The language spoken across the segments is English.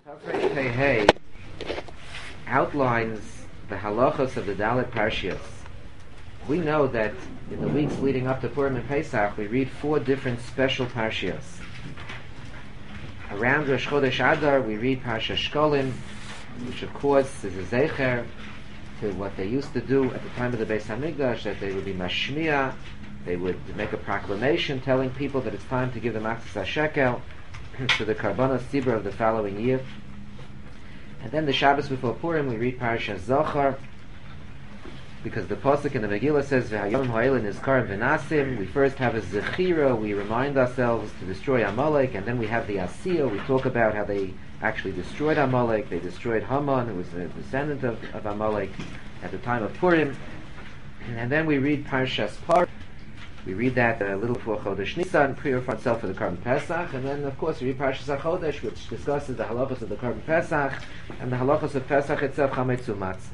Tafresh Pei outlines the halachos of the Dalit Parshios. We know that in the weeks leading up to Purim and Pesach, we read 4 different special Parshios. Around Rosh Chodesh Adar, we read Parsha Shkolim, which of course is a zecher to what they used to do at the time of the Beis Hamikdash, that they would be mashmiya, they would make a proclamation telling people that it's time to give the Matzah Shekel to the Karbanos Tzibur of the following year. And then the Shabbos before Purim, we read Parashat Zochar, because the pasuk in the Megillah says V'hayom ha'elin nizkar v'nasim. We first have a zechira, we remind ourselves to destroy Amalek, and then we have the Asiyah. We talk about how they actually destroyed Amalek. They destroyed Haman, who was a descendant of Amalek at the time of Purim. And then we read Parshas Par. We read that a little before Chodesh Nisan, purify itself for the Karban Pesach, and then of course we read Parshas HaChodesh, which discusses the halachos of the Karban Pesach and the halachos of Pesach itself, Chametz U'Matzah.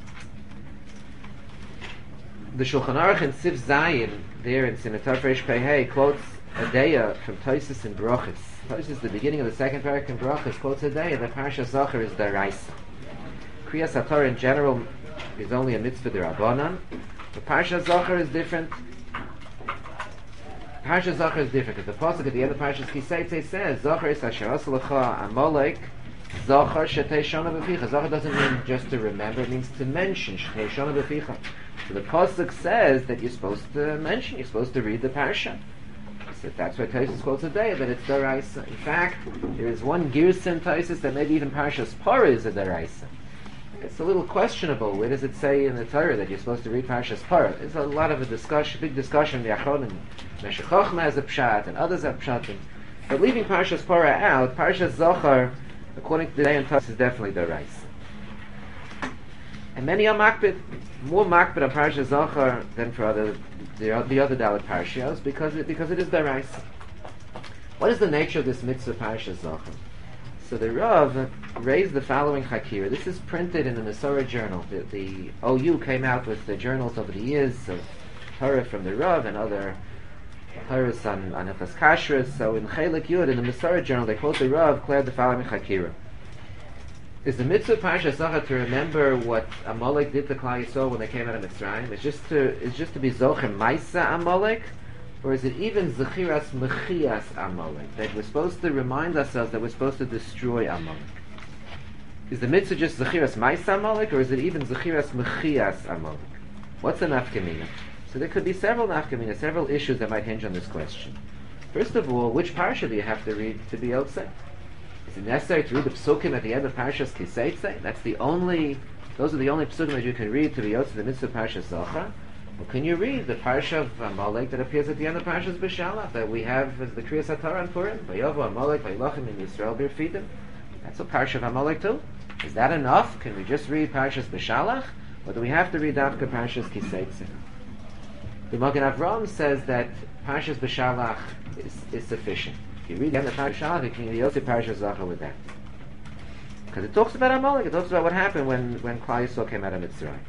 The Shulchan Aruch in Sif Zayin, there in Sinatar Fresh Pei, quotes a deya from Tosis in Brochus. Tosis, the beginning of the second parak in Brochus, quotes a deya that Parshas Zochar is Daraisa. Kriyas HaTorah in general is only a mitzvah d'Rabbanan, but Parshas Zochar is different. Parshas Zochar is different, because the pasuk at the end of Parshas Kiseitze says, Zochar is asher asa lecha Amalek, Zochar shetei shana b'ficha. Zochar doesn't mean just to remember, it means to mention, shetei shana b'ficha. So the pasuk says that you're supposed to mention, you're supposed to read the parsha. So that's why Taisus quotes a day, that it's Daraisa. In fact, there is one girsa in Taisus that maybe even Parshas Parah is a Daraisa. It's a little questionable. Where does it say in the Torah that you're supposed to read Parshas Parah? There's a lot of a discussion, big discussion in the Achronim. Meshech Chochmah has a pshat, and others have pshatim. But leaving Parshas Parah out, Parshas Zochar, according to the day and Taisus, is definitely Daraisa. And many are makbid, more makbid on Parshas Zochar than for the other Dalit Parshios, because it is Daraisa. What is the nature of this mitzvah Parshas Zochar? So the Rav raised the following chakira. This is printed in the Masorah journal. The OU came out with the journals over the years of Torah from the Rav and other Torahs on Hilchos Kashrus. So in Chelik Yud, in the Masorah journal, they quote the Rav, declared the following chakira. Is the mitzvah Parshas Zochar to remember what Amalek did to Klal Yisrael when they came out of Mitzrayim? It's just to be Zocher Maisa Amalek? Or is it even Zechiras Mechias Amalek? That we're supposed to remind ourselves that we're supposed to destroy Amalek. Is the mitzvah just Zechiras Maisa Amalek, or is it even Zechiras Mechias Amalek? What's the nafkamina? So there could be several nafkamina, several issues that might hinge on this question. First of all, which parsha do you have to read to be Yotzei? Is it necessary to read the psukim at the end of Parshas Kiseitze? Those are the only psukim that you can read to be Yotzei the mitzvah Parshas Zochar. Or can you read the parsha of Amalek that appears at the end of Parshas B'Shalach that we have as the Kriyas HaTorah and Purim? Vayovu Amalek Vayilachim in Yisrael Birfidim. That's a parsha of Amalek too. Is that enough? Can we just read Parshas B'Shalach? Or do we have to read Dafka Parshas Kiseitze? The Magen Avraham says that Parshas B'Shalach is sufficient. If you read the end of Parshas B'Shalach, you can Yotzei Parshas Zochar with that. Because it talks about Amalek, it talks about what happened when Klal Yisrael came out of Mitzrayim.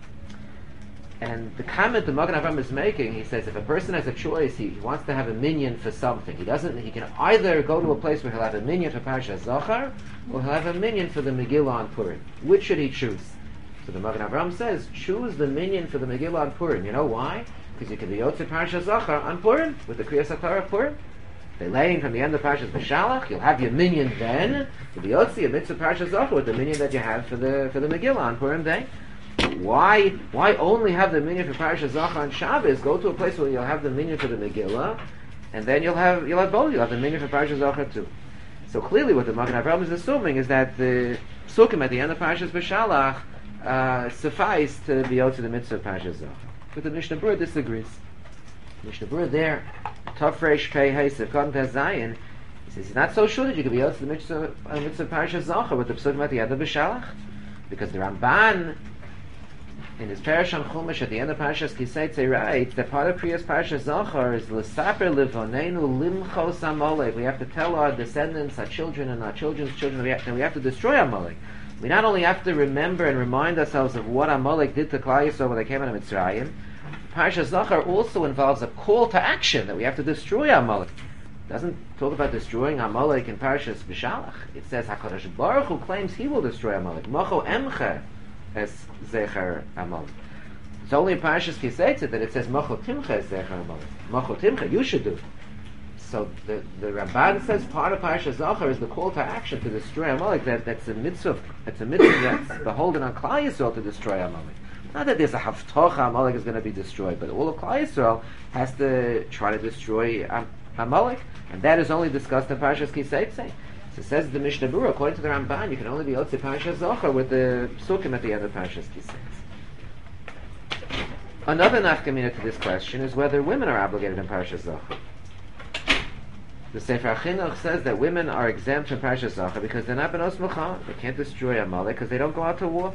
And the comment the Magen Avraham is making, he says, if a person has a choice, he wants to have a minyan for something. He can either go to a place where he'll have a minyan for Parshas Zochar, or he'll have a minyan for the Megillah on Purim. Which should he choose? So the Magen Avraham says, choose the minyan for the Megillah on Purim. You know why? Because you can be Yotzei Parshas Zochar on Purim, with the Kriyas HaTorah of Purim. Delaying from the end of Parshas B'Shalach, you'll have your minyan then, to be Yotzei a mitzvah Parshas Zochar with the minyan that you have for the Megillah on Purim day. Why only have the minyan for Parashas Zochar on Shabbos? Go to a place where you'll have the minyan for the Megillah, and then you'll have both. You'll have the minyan for Parashas Zochar too. So clearly, what the Magen Avraham is assuming is that the psukim at the end of Parashas B'Shalach suffice to be out to the mitzvah of Parashas Zochar. But the Mishnah Berurah disagrees. Mishnah Berurah there, Tafresh Pei Hey Sefkon Pei Zayin, he says it's not so sure that you can be out to the mitzvah of Parashas Zochar with the psukim at the end of B'Shalach, because the Ramban in his Parash on Chumash at the end of Parashas Kiseitze writes that part of Kriyas Parashas Zochar is l'saper livonenu limchos Amalek. We have to tell our descendants, our children, and our children's children that we have to destroy Amalek. We not only have to remember and remind ourselves of what Amalek did to Klal Yisrael when they came out of Mitzrayim. Parashas Zochar also involves a call to action that we have to destroy Amalek. It doesn't talk about destroying Amalek in Parashas B'Shalach. It says HaKadosh Baruch Hu claims he will destroy Amalek. Mocho emcha es zecher Amalek. It's only in Parashas Kiseitza that it says Mocho timcha es zecher Amalek. Mocho timcha, you should do. So the Ramban says part of Parashas Zachar is the call to action to destroy Amalek. That's a mitzvah. It's a mitzvah that's beholden on Klal Yisrael to destroy Amalek. Not that there's a haftocha Amalek is going to be destroyed, but all of Klal Yisrael has to try to destroy Amalek, and that is only discussed in Parashas Kiseitze. So it says the Mishnah Berurah, according to the Ramban, you can only be Yotze Parashas Zachar with the Sukkim at the end of Parashas Kiseitze. Another nafkamina to this question is whether women are obligated in Parashas Zachar. The Sefer HaChinuch says that women are exempt from Parashas Zachar because they're not benos milchama. They can't destroy Amalek because they don't go out to war.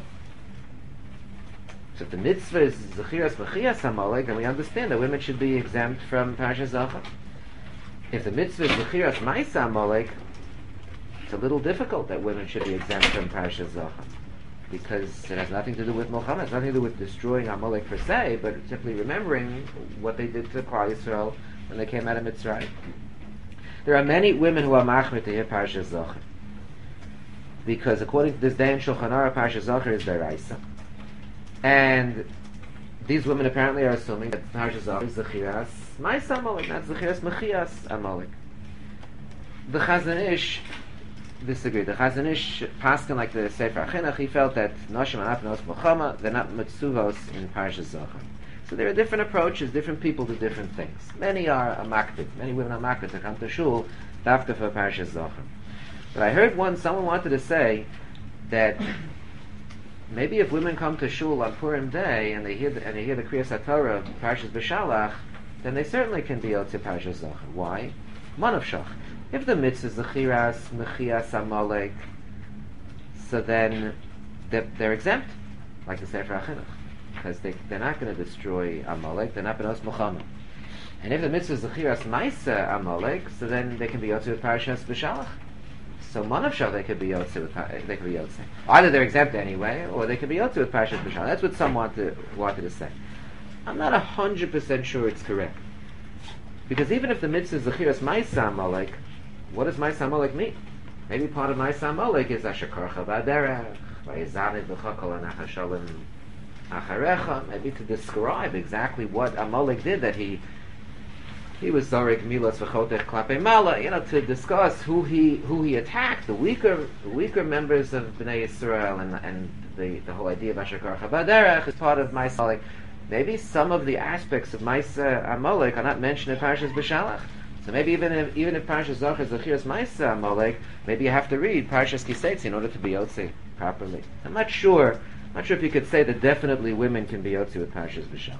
So if the mitzvah is Zechiras Mechias Amalek, then we understand that women should be exempt from Parashas Zachar. If the mitzvah is Zechiras Ma'isa Amalek, it's a little difficult that women should be exempt from Parashas Zachar, because it has nothing to do with Milchama, it has nothing to do with destroying Amalek per se, but simply remembering what they did to Klal Yisrael when they came out of Mitzrayim. There are many women who are machmir to hear Parashas Zachar, because according to this day in Shulchan Aruch, Parashas Zachar is deraisa. And these women apparently are assuming that Parashas Zachar is Zechiras Ma'isa Amalek, not Zechiras Mechias Amalek. The Chazon Ish disagreed. The Chazon Ish paskin like the Sefer HaChinuch, he felt that Noshim are not benos milchama, they're not mitzuvos in Parashas Zachar. So there are different approaches, different people do different things. Many are a makbid, many women are makbid to come to shul dafka for Parashas Zachar. But I heard someone wanted to say that maybe if women come to shul on Purim Day and they hear the Kriyas HaTorah of Parashas B'Shalach, then they certainly can be Yotze Parashas Zachar. Why? Manav Shach. If the mitzvah is Zechiras Mechias Amalek, so then they're exempt, like the Sefer HaChinuch, because they're not going to destroy Amalek, they're not benos milchama. And if the mitzvah is Zechiras Ma'isa Amalek, so then they can be Yotze with Parashas B'Shalach. So Manav Shach they could be Yotze. Either they're exempt anyway, or they could be Yotze with Parashas B'Shalach. That's what some wanted to say. I'm not 100% sure it's correct, because even if the mitzvah is Zechiras Ma'isa Amalek, what does Ma'isa Amalek mean? Maybe part of Ma'isa Amalek is Asher Korcha B'Aderech, Vayizanid V'Chakol Anachashalim Acharecha, maybe to describe exactly what Amalek did, that he was Zarek Milas V'Chotech Klape Mala, to discuss who he attacked, the weaker members of Bnei Yisrael, and the whole idea of Asher Korcha B'Aderech is part of Ma'isa Amalek. Maybe some of the aspects of Ma'isa Amalek are not mentioned in Parashas B'Shalach. So maybe even if Parashas Zachar is Zechiras Ma'isa Amalek, maybe you have to read Parashas Kiseitz in order to be Yotze properly. I'm not sure if you could say that definitely women can be Yotze with Parashas B'Shalach.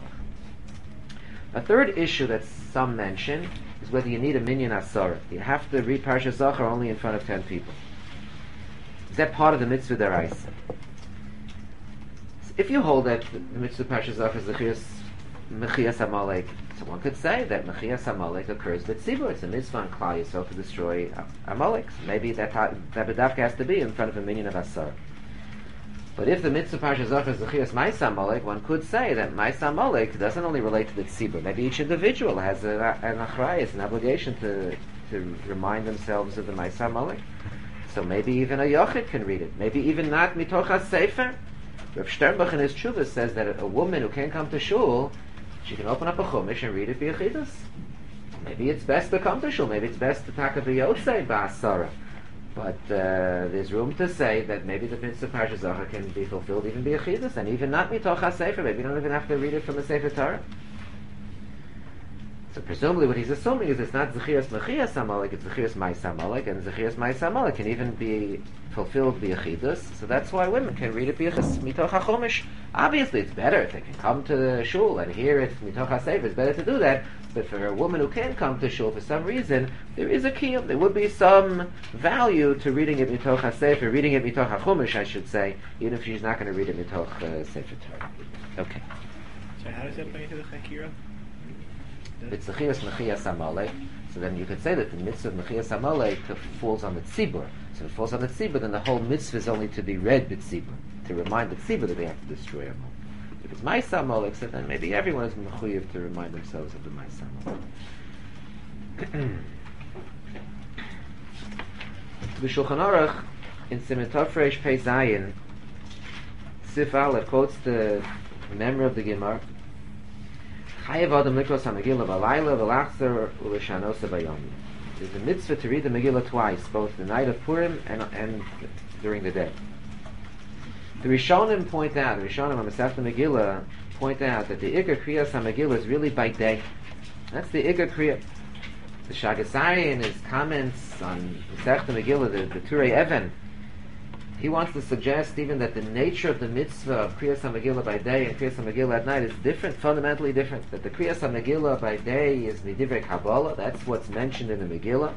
A third issue that some mention is whether you need a minyan asara. You have to read Parashas Zachar only in front of 10 people. Is that part of the mitzvah deraisa? If you hold that the mitzvah Parashas Zachar is Zechiras Mechias Amalek, someone could say that Mechias Amalek occurs with Tzibur. It's a mitzvah on Klal Yisrael to destroy Amalek. So maybe that bedavka has to be in front of a minyan of asara. But if the mitzvah Parashas Zachar is Zechiras Ma'isa Amalek, one could say that Ma'isa Amalek doesn't only relate to the tzibur. Maybe each individual has an achrayus, an obligation to remind themselves of the Ma'isa Amalek. So maybe even a yochid can read it. Maybe even not mitoch ha-sefer. Rav Sternbach in his Tshuvah says that a woman who can't come to shul, she can open up a chumash and read it b'yachidus. Maybe it's best to come to shul. Maybe it's best to talk of a yotzei ba'asara. But there's room to say that maybe the mitzvah Parashas Zachar can be fulfilled even b'yachidus, and even not mitoch ha-sefer. Maybe you don't even have to read it from the Sefer Torah. So presumably what he's assuming is it's not Zechiras Mechias Amalek, it's Zechiras Ma'isa Amalek, and Zechiras Ma'isa Amalek can even be fulfilled b'yachidus. So that's why women can read it b'yachidus mitoch ha-chumash. Obviously it's better if they can come to the shul and hear it mitoch ha-sefer. It's better to do that. But for a woman who can't come to shul for some reason, there is a kiyum. There would be some value to reading it mitoch ha-sefer, reading it mitoch ha-chumash, I should say, even if she's not going to read it mitoch sefer Torah. Okay. So how does that play into the chakira? It's Zechiras Mechias Amalek, so then you could say that the mitzvah of Mechias Amalek falls on the tzibur. So if it falls on the tzibur, then the whole mitzvah is only to be read b'tzibur, to remind the tzibur that they have to destroy Amalek. If it's Ma'isa Amalek, so then maybe everyone is mechuyev to remind themselves of the Ma'isa Amalek. The Shulchan Aruch in Siman Tafresh Pei Zayin, Sif Aleph quotes the member of the Gemara. Chayav Adam Likros HaMegillah V'Alayla V'Lachzer U'L'Shanosa B'Yom. There's a mitzvah to read the Megillah twice, both the night of Purim and during the day. The Rishonim point out, the Rishonim on Masechta Megillah point out that the Ikar Kriyas HaMegillah is really by day. That's the Ikar Kriyah. The Shagasari in his comments on Masechta Megillah, the Turei Even, he wants to suggest even that the nature of the mitzvah of Kriyas HaMegillah by day and Kriyas HaMegillah at night is different, fundamentally different. That the Kriyas HaMegillah by day is Midivrei Kabbalah, that's what's mentioned in the Megillah.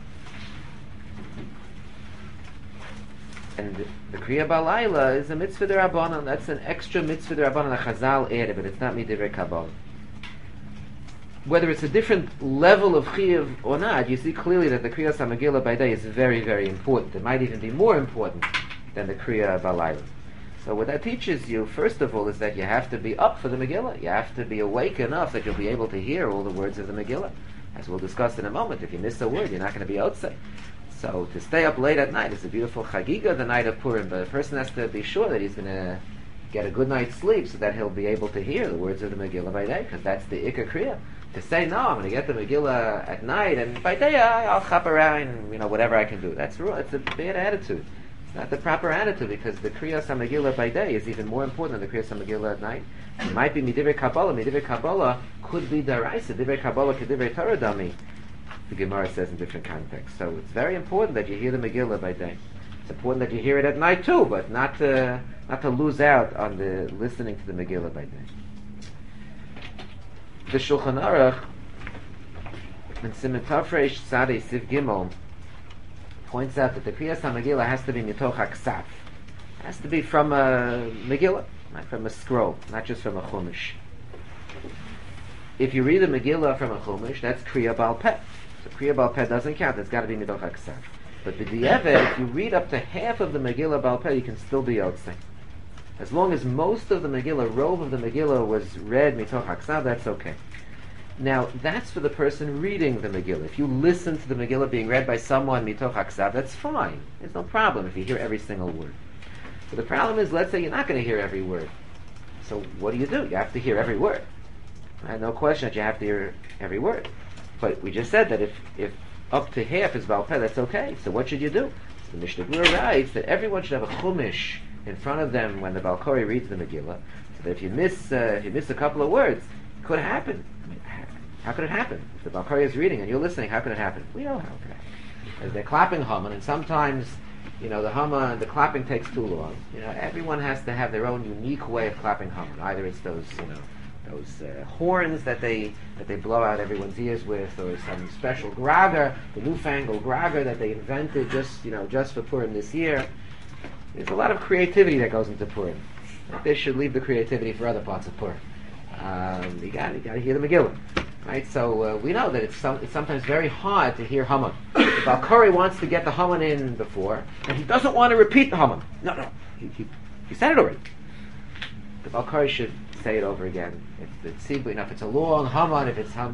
And the Kriya B'Alayla is a mitzvah d'Rabbanan, that's an extra mitzvah d'Rabbanan, a Chazal ere, but it's not Midivrei Kabbalah. Whether it's a different level of Chiyuv or not, you see clearly that the Kriyas HaMegillah by day is very, very important. It might even be more important than the Kriya B'Alayla. So what that teaches you, first of all, is that you have to be up for the Megillah. You have to be awake enough that you'll be able to hear all the words of the Megillah. As we'll discuss in a moment, if you miss a word, you're not going to be outside. So to stay up late at night is a beautiful chagiga, the night of Purim, but a person has to be sure that he's going to get a good night's sleep so that he'll be able to hear the words of the Megillah by day, because that's the Ikar Kriya. To say, no, I'm going to get the Megillah at night, and by day I'll chop around, whatever I can do. It's a bad attitude. It's not the proper attitude, because the Kriyas HaMegillah by day is even more important than the Kriyas HaMegillah at night. It might be Midivrei Kabbalah. Midivrei Kabbalah could be Daraisa. Divrei Kabbalah could Divrei Torah Dami, the Gemara says in different contexts. So it's very important that you hear the Megillah by day. It's important that you hear it at night too, but not to lose out on the listening to the Megillah by day. The Shulchan Aruch in Siman Tafresh Tzadei Siv Gimel points out that the Kriyas HaMegillah has to be mitoch haksav. It has to be from a Megillah, not from a scroll, not just from a Chumash. If you read a Megillah from a Chumash, that's Kriya Bal Peh. So Kriya Bal Peh doesn't count, it's got to be mitoch haksav. But b'di'evet, if you read up to half of the Megillah Bal Peh, you can still be yotzei. As long as most of the Megillah, rove of the Megillah was read mitoch haksav, that's okay. Now, that's for the person reading the Megillah. If you listen to the Megillah being read by someone mitoch haksav, that's fine. There's no problem if you hear every single word. But the problem is, let's say you're not going to hear every word. So what do? You have to hear every word. No question that you have to hear every word. But we just said that if up to half is Baal Peh, that's okay. So what should you do? So the Mishnah Berurah writes that everyone should have a Chumash in front of them when the Baal Kori reads the Megillah, so that if you miss a couple of words, it could happen. How could it happen? If the Baal Kori is reading and you're listening, how could it happen? We know how it could happen. As they're clapping Haman, and sometimes, the Haman, the clapping takes too long. Everyone has to have their own unique way of clapping Haman. Either it's those horns that they blow out everyone's ears with, or some special grager, the newfangled grager that they invented just for Purim this year. There's a lot of creativity that goes into Purim. They should leave the creativity for other parts of Purim. You got to hear the Megillah, right? So we know that it's sometimes very hard to hear Haman. The Baal Kori wants to get the Haman in before, and he doesn't want to repeat the Haman. No, he said it already. The Baal Kori should say it over again. If it's a long Haman, if it's Haman,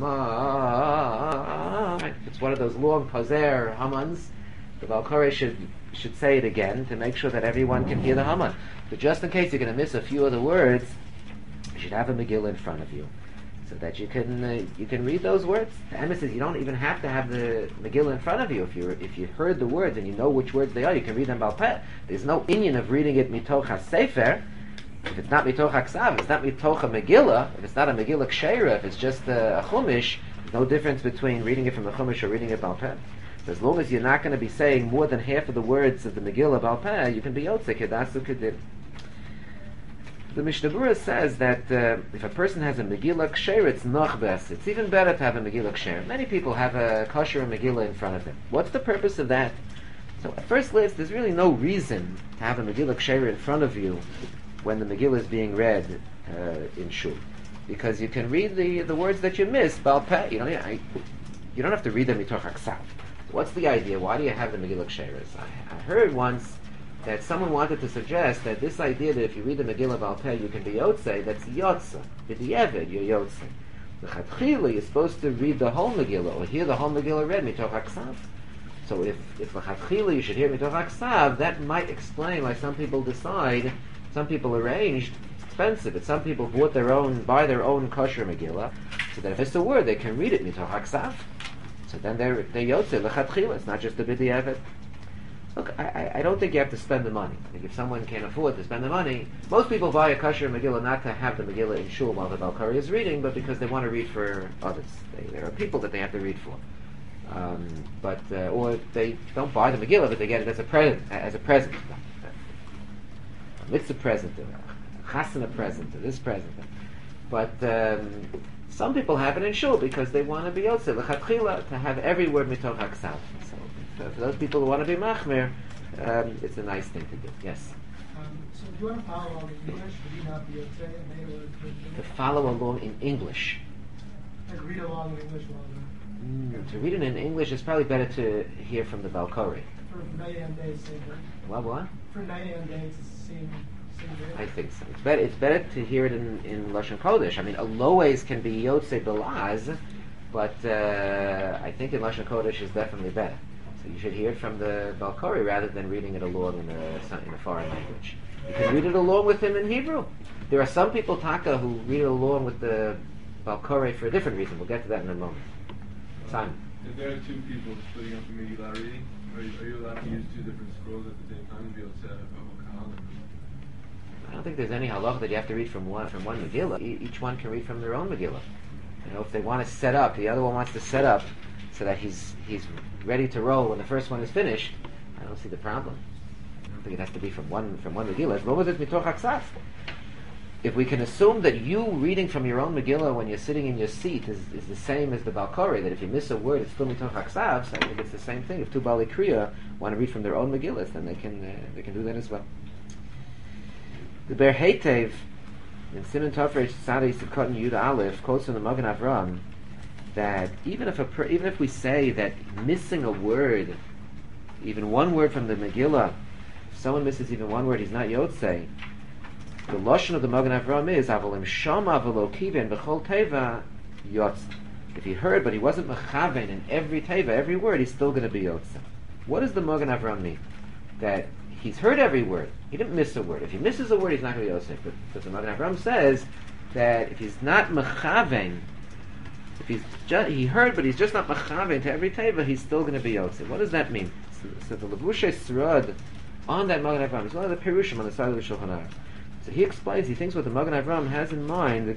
right? If it's one of those long Pazer Hamans, the Baal Kori should say it again to make sure that everyone can hear the Haman. But just in case you're going to miss a few of the words, you should have a Megillah in front of you, so that you can read those words. The Emes says you don't even have to have the Megillah in front of you. If you heard the words and you know which words they are, you can read them Baal Peh. There's no inyan of reading it mitoch hasefer. If it's not mitoch haksav, it's not mitoch a Megillah. If it's not a Megillah ksheira, if it's just a Chumash, there's no difference between reading it from the Chumash or reading it Baal Peh. So as long as you're not going to be saying more than half of the words of the Megillah Baal Peh, you can be yotzei kedasu kedin. The Mishnah Berurah says that if a person has a Megillah ksheira, it's nachbes. It's even better to have a Megillah ksheira. Many people have a kosher Megillah in front of them. What's the purpose of that? So at first glance, there's really no reason to have a Megillah ksheira in front of you when the Megillah is being read in shul, because you can read the words that you missed Baal Peh. You don't have to read them mitoch haksav. What's the idea? Why do you have the Megillah ksheira? I heard once that someone wanted to suggest that this idea that if you read the Megillah Baal Peh you can be yotzei, that's yotza. B'di'evet, you're yotzei. The chatchila, you're supposed to read the whole Megillah or hear the whole Megillah read mitoch haksav. So if l'chatchila you should hear mitoch haksav, that might explain why some people arranged, it's expensive, but some people buy their own kosher Megillah, so that if it's a word, they can read it mitoch haksav. So then they're yotze l'chatchila. It's not just a b'di'evet. Look, I don't think you have to spend the money. I think if someone can afford to spend the money, most people buy a kosher Megillah not to have the Megillah in shul while the Balkari is reading, but because they want to read for others. There are people that they have to read for. Or they don't buy the Megillah, but they get it as a present. A mitzvah present, a chasana present, this present. But some people have it in shul because they want to be yotze l'chatchila, to have every word mitoch haksav. So for those people who want to be machmir, it's a nice thing to do. Yes. So if you want to follow along in English, would you not be yotze and they would To follow along in English. like read along in English while To read it in English is probably better to hear from the Balkari. for night and day same day. What? For night and day it's the same day. I think so. It's better to hear it in Lashon Kodesh. I mean, Aloes can be Yotze Belaz, but I think in Lashon Kodesh is definitely better. So you should hear it from the Balkari rather than reading it along in a foreign language. You can read it along with him in Hebrew. There are some people, Taka, who read it along with the Balkari for a different reason. We'll get to that in a moment. Simon. If there are two people splitting up the Megillah reading, are you allowed to use two different scrolls at the same time and be able to have a kahal? I don't think there's any halacha that you have to read from one Megillah. Each one can read from their own Megillah. If they want to set up, the other one wants to set up so that he's ready to roll when the first one is finished. I don't see the problem. I don't think it has to be from one Megillah. As long as it's mitoch haksav. If we can assume that you reading from your own Megillah when you're sitting in your seat is the same as the Balkari, that if you miss a word it's still mitoch haksav, so I think it's the same thing. If two Bali Kriya want to read from their own Megillahs, then they can do that as well. The Ber Heitev in Siman Tofresh Tzadei Sivkotin Yuda Aleph quotes from the Magen Avram that even if we say that missing a word, even one word from the Megillah, if someone misses even one word, he's not Yotzei. The lashon of the Magen Avram is Avolim Shama V'lo Kiven B'chol Teva Yotze. If he heard but he wasn't mechaven in every teva, every word, he's still going to be Yotze. What does the Magen Avram mean? That he's heard every word. He didn't miss a word. If he misses a word, he's not going to be Yosef. But the Magen Avram says that if he's not mechaven, if he heard but he's just not mechaven to every teva, he's still going to be Yosef. What does that mean? So the Levushe Srod on that Magen Avram is one of the Perushim on the side of the Shulchan Aruch. So he explains, he thinks what the Magen Avram has in mind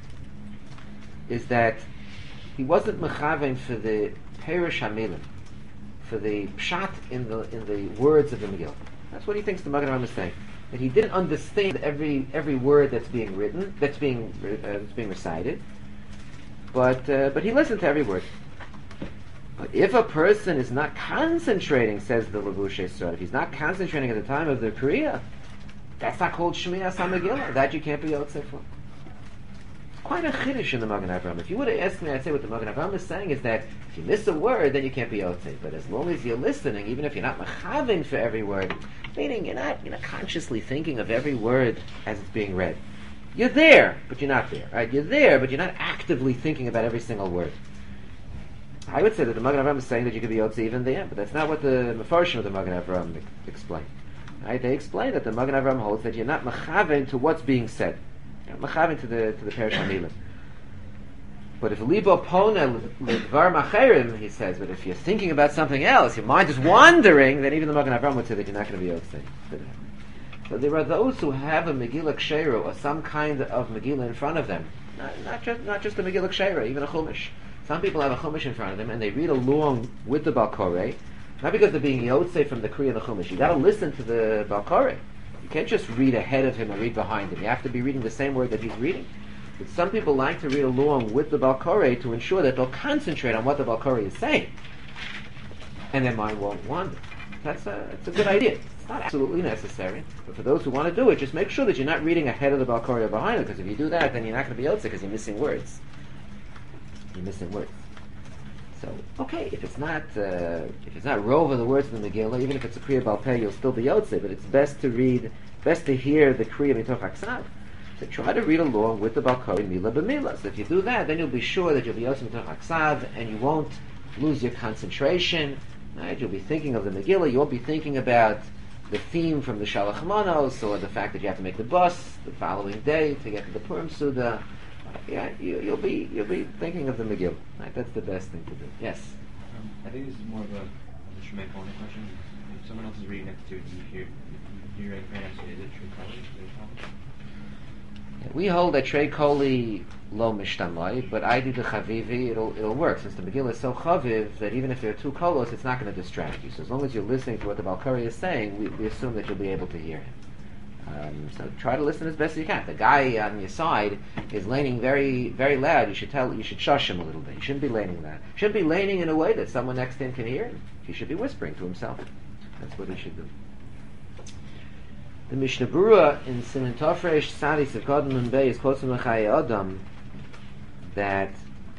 is that he wasn't mechaven for the Perush HaMilim, for the pshat in the words of the Megillah. That's what he thinks the Magen Avram is saying. That he didn't understand every word that's being written, that's being recited, but he listened to every word. But if a person is not concentrating, says the Levushe Srod, if he's not concentrating at the time of the Kriya, that's not called Shmi'as HaMegillah. That you can't be Yotzei for. It's quite a chiddush in the Magen Avram. If you would have asked me, I'd say what the Magen Avram is saying is that if you miss a word, then you can't be Yotzei. But as long as you're listening, even if you're not mechaven for every word, meaning you're not consciously thinking of every word as it's being read. You're there, but you're not there. Right? You're there, but you're not actively thinking about every single word. I would say that the Magen Avram is saying that you could be Yotzei even there, but that's not what the Mefarshim of the Magen Avram explain. Right? They explain that the Magen Avram holds that you're not mechaven to what's being said. You're not mechaven to the Perush HaMilim. But if libo pona l'dvar macherim, he says, but if you're thinking about something else, your mind is wandering, then even the Magen Avram would say that you're not going to be Yotzei. So there are those who have a Megillah Ksheira or some kind of Megillah in front of them. Not just a Megillah Ksheira, even a Chumash. Some people have a Chumash in front of them and they read along with the Balkorei, not because they're being Yotzei from the Kriya and the Chumash. You got to listen to the Balkorei. You can't just read ahead of him or read behind him. You have to be reading the same word that he's reading. But some people like to read along with the Balkorei to ensure that they'll concentrate on what the Balkorei is saying, and their mind won't wander. It's a good idea. It's not absolutely necessary, but for those who want to do it, just make sure that you're not reading ahead of the Balkorei or behind it, because if you do that, then you're not going to be Yotzei because you're missing words. You're missing words. So, okay, if it's not rove of the words of the Megillah, even if it's a Kriya Baal Peh, you'll still be Yotzei, but it's best to hear the Kriya Mitoch Haksav. So try to read along with the Balkorei Mila B'Mila. So if you do that, then you'll be sure that you'll be Yotzei Mitoch Haksav, and you won't lose your concentration. Right? You'll be thinking of the Megillah. You won't be thinking about the theme from the Shalach Manos or the fact that you have to make the bus the following day to get to the Purim Suda. Yeah, you'll be thinking of the Megillah. Right? That's the best thing to do. Yes. I think this is more of a Shemay Kona question. If someone else is reading next to you, do you hear any answer? Is it true color? We hold that Trei Koli lo mishtamai, but I do the Chavivi, it'll work, since the Megillah is so Chaviv that even if there are two kolos, it's not going to distract you. So as long as you're listening to what the Balkari is saying, we assume that you'll be able to hear him. So try to listen as best you can. If the guy on your side is laning very, very loud, you should shush him a little bit. You shouldn't be laning loud. You shouldn't be laning in a way that someone next to him can hear him. He should be whispering to himself. That's what he should do. The Mishnah Berurah in Siman Tofresh Sadi Sevkodin Nun Bey is quotes from Chaye Adam that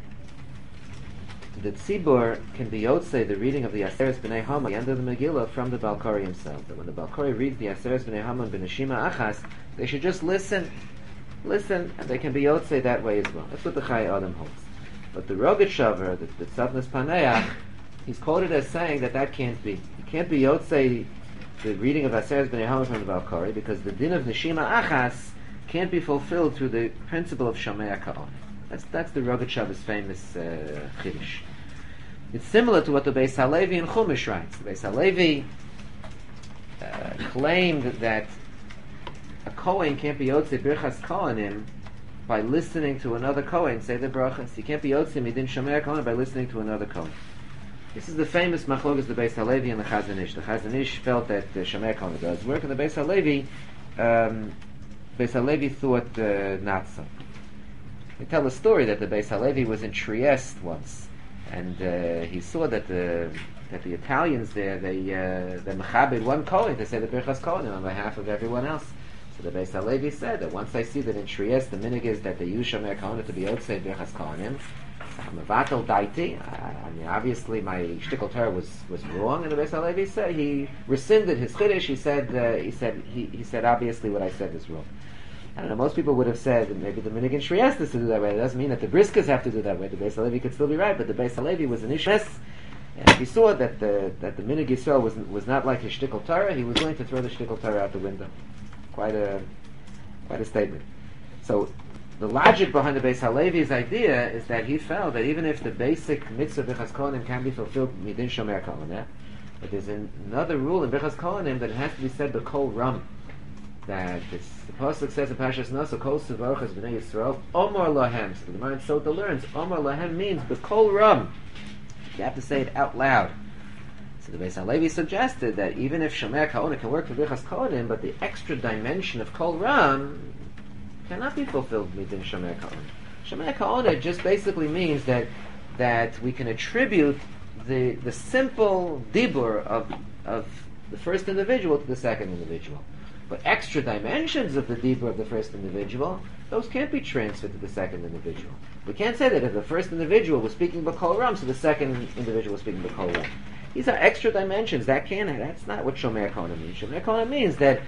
the Tzibur can be Yotzei, the reading of the Aseres B'nai Haman, the end of the Megillah, from the Balkari himself. That when the Balkari reads the Aseres B'nai Haman B'neshima Achas, they should just listen, and they can be Yotzei that way as well. That's what the Chaye Adam holds. But the Rogat the Tzavnas Paneach, he's quoted as saying that can't be. He can't be Yotzei the reading of Aseres B'nai Haman from the Balkari, because the din of Neshima Achas can't be fulfilled through the principle of Shomei Ka'on. That's the Rogat Shabbos famous Chiddush. It's similar to what the Beis Halevi in Chumash writes. The Beis Halevi claimed that a Kohen can't be Yotzei Birchas Kohanim by listening to another Kohen say the brachas. He can't be Yotzei Midin Shomei Ka'on by listening to another Kohen. This is the famous machlokas the Beis Halevi and the Chazon Ish. The Chazon Ish felt that the Shomei Ka'on does work, and the Beis Halevi thought not so. They tell a story that the Beis Halevi was in Trieste once, and he saw that the Italians there they mechabed one Kohen to say the Birchas Kohanim on behalf of everyone else. So the Beis Halevi said that once I see that in Trieste the minig is that they use Shomei Ka'on to be Yotzei Birchas Kohanim, I'm a vatal daiti. I mean, obviously my shtickle Torah was wrong, and the Beis Halevi said he rescinded his chiddush. He said obviously what I said is wrong. I don't know. Most people would have said that maybe the minig in Trieste is to do that way. It doesn't mean that the briskas have to do that way. The Beis Halevi could still be right, but the Beis Halevi was an ishmes, and he saw that the minig Yisrael was not like his shtickle Torah. He was willing to throw the shtickle Torah out the window. Quite a statement. So the logic behind the Beis Halevi's idea is that he felt that even if the basic mitzvah Birchas Kohanim can be fulfilled midin Shomei Ka'on, but there's another rule in Birchas Kohanim that it has to be said b'kol ram. That the pasuk says in Parashas Naso, "Kol sevarchas b'nei Yisrael Omar lahem." So the Gemara in Sota learns Omar lahem means b'kol ram. You have to say it out loud. So the Beis Halevi suggested that even if Shomei Ka'on can work for Birchas Kohanim, but the extra dimension of kol ram cannot be fulfilled midin Shomei Ka'on. Shomei Ka'on just basically means that we can attribute the simple dibur of the first individual to the second individual. But extra dimensions of the dibur of the first individual, those can't be transferred to the second individual. We can't say that if the first individual was speaking b'kol ram, so the second individual was speaking b'kol ram. These are extra dimensions. That's not what Shomei Ka'on means. Shomei Ka'on means that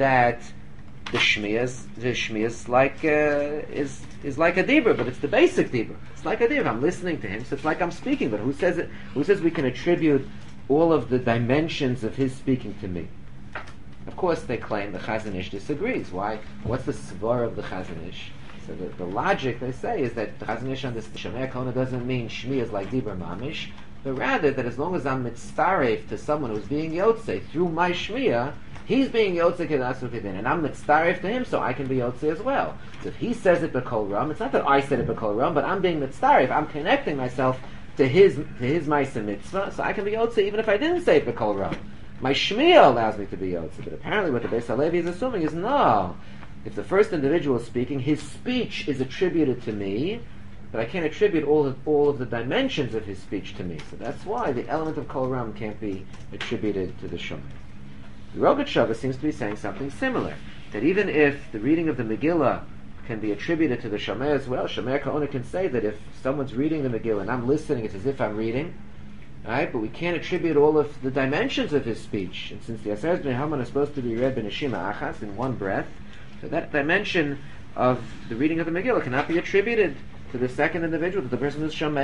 the shmiyas like is like a dibur, but it's the basic dibur. It's like a dibur. I'm listening to him, so it's like I'm speaking. But who says it? Who says we can attribute all of the dimensions of his speaking to me? Of course, they claim the Chazon Ish disagrees. Why? What's the svar of the Chazon Ish? So the logic they say is that the Chazon Ish understands Shomei Ka'on doesn't mean shmiyas like dibur mamish, but rather that as long as I'm mitzaref to someone who's being yotzei through my shmiyah, he's being yotzei kedasu kedin, and I'm mitzaref to him, so I can be yotzei as well. So if he says it b'kol ram, it's not that I said it b'kol ram, but I'm being mitzaref. I'm connecting myself to his ma'aseh mitzvah, so I can be yotzei even if I didn't say it b'kol ram. My shmiyah allows me to be yotzei, but apparently what the Beis Halevi is assuming is no. If the first individual is speaking, his speech is attributed to me, but I can't attribute all of the dimensions of his speech to me. So that's why the element of kol ram can't be attributed to the Shomei. The Rogat Shabbos seems to be saying something similar, that even if the reading of the Megillah can be attributed to the Shomei as well, Shomei Ka'on can say that if someone's reading the Megillah and I'm listening, it's as if I'm reading, right? But we can't attribute all of the dimensions of his speech. And since the Aseres B'nei Haman is supposed to be read b'neshima achas, in one breath, so that dimension of the reading of the Megillah cannot be attributed to the second individual, to the person who's Shomei.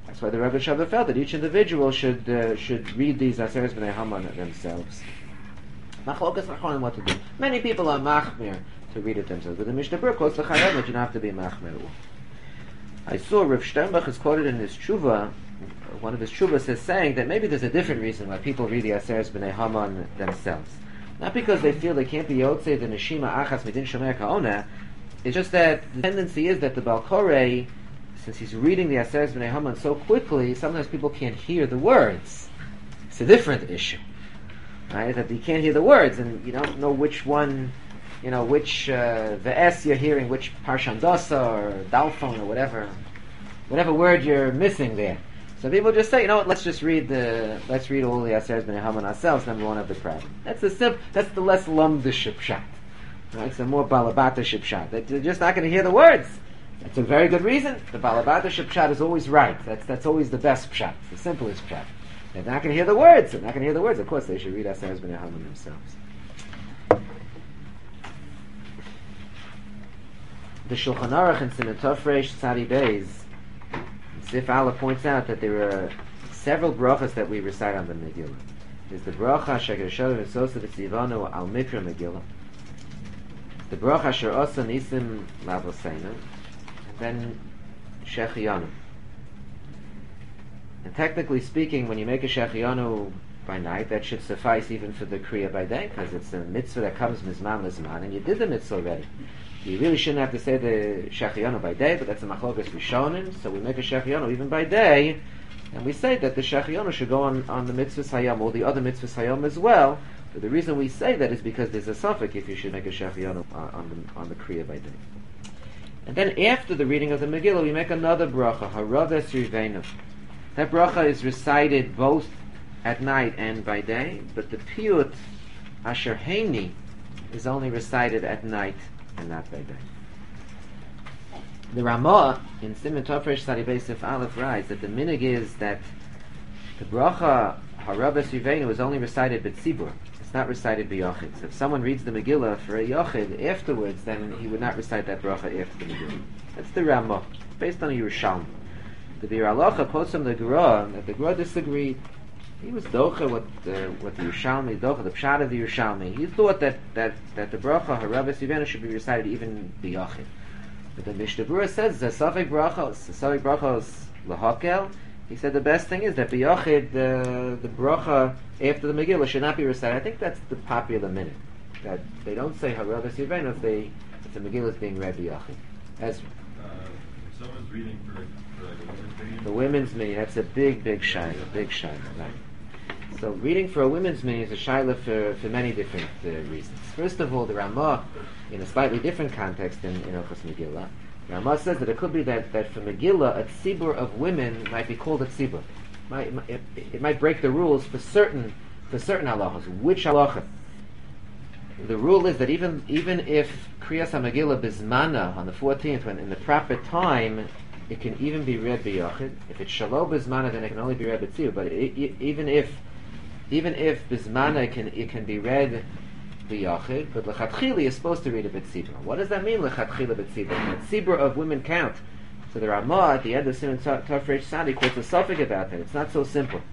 That's why the Rebbe Shabbat felt that each individual should read these Aseres B'nai Haman themselves. Machlokas Achronim what to do. Many people are machmir to read it themselves, but the Mishnah Berurah quotes the Chayam that you don't have to be machmir. I saw Rav Sternbach is quoted in his tshuva, one of his tshuvas is saying that maybe there's a different reason why people read the Aseres B'nai Haman themselves. Not because they feel they can't be Yotzei the Neshima Achas Midin Shomer Ka'ona. It's just that the tendency is that the Baal Korei, since he's reading the Aseres B'nai Haman so quickly, sometimes people can't hear the words. It's a different issue, right? That you can't hear the words, and you don't know which one, which Ve'es you're hearing, which Parshandasa or Dalphon or whatever word you're missing there. So people just say, let's read all the Aseres B'nai Haman ourselves, then we won't have the problem. That's the less lumdish pshat. Right? It's a more balabatish pshat. They're just not going to hear the words. That's a very good reason. The balabatish pshat is always right. That's always the best pshat, the simplest pshat. They're not going to hear the words. Of course, they should read Aseres B'nai Haman themselves. The Shulchan Aruch in Siman Tofresh Tzadi Beis, Sif Allah points out that there are several brachas that we recite on the Megillah. There's the bracha Sheker Shodem V'Sosa V'Tzivanu Al Mikra Megillah, the bracha Asher Osa Nisim Lavoseinu, and then Shechianu. And technically speaking, when you make a Shechianu by night, that should suffice even for the Kriya by day, because it's a mitzvah that comes Mizman Lizman, and you did the mitzvah already. You really shouldn't have to say the Shechianu by day, but that's a machlokas Rishonim, so we make a Shechianu even by day, and we say that the Shechianu should go on the mitzvah Hayom, or the other mitzvah Hayom as well, but the reason we say that is because there's a suffix if you should make a Shechianu on the Kriya by day. And then after the reading of the Megillah, we make another bracha, Haraves Rivenu. That bracha is recited both at night and by day, but the piyut Asher Heini is only recited at night and not by day. The Ramah in Siman Tofresh Tzadi Beis Sif Aleph writes that the minig is that the bracha Haraves Rivenu is only recited b'tzibur. It's not recited b'yochid. So if someone reads the Megillah for a yochid afterwards, then he would not recite that bracha after the Megillah. That's the Ramah, based on a Yerushalmi. The Bir Halacha quotes from the Gra that the Gra disagreed. He was docha what the Yerushalmi docha, the pshat of the Yerushalmi. He thought that the bracha Haraves Rivenu should be recited even b'yochid. But the Mishnah Berurah says the Safek brachos lahakel. He said the best thing is that b'yochid the bracha after the Megillah should not be recited. I think that's the popular minute, that they don't say Haraves Rivenu if the Megillah is being read b'yochid. As someone's reading for like a women's minyan. The women's minyan, that's a big shayla, right? So reading for a women's minyan is a shayla for many different reasons. First of all, the Ramah, in a slightly different context in Ilchos Megillah, the Ramah says that it could be that for Megillah, a tzibur of women might be called a tzibur. It might break the rules for certain halachas. Which halacha? The rule is that even if Kriyas HaMegillah Bizmana on the 14th, when in the proper time, it can even be read b'yochid. If it's Shalom Bizmana, then it can only be read b'tzibur. But even if Bizmana it can be read b'yochid, but lechatchili is supposed to read it b'tzibur. What does that mean, lechatchila b'tzibur? The tzibur of women count. So the Ramah at the end of Siman Tofresh Tzadi quotes a suffix about that. It's not so simple.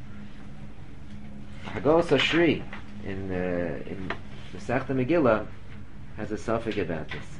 Hagos Ashri in the Masechta Megillah has a suffix about this.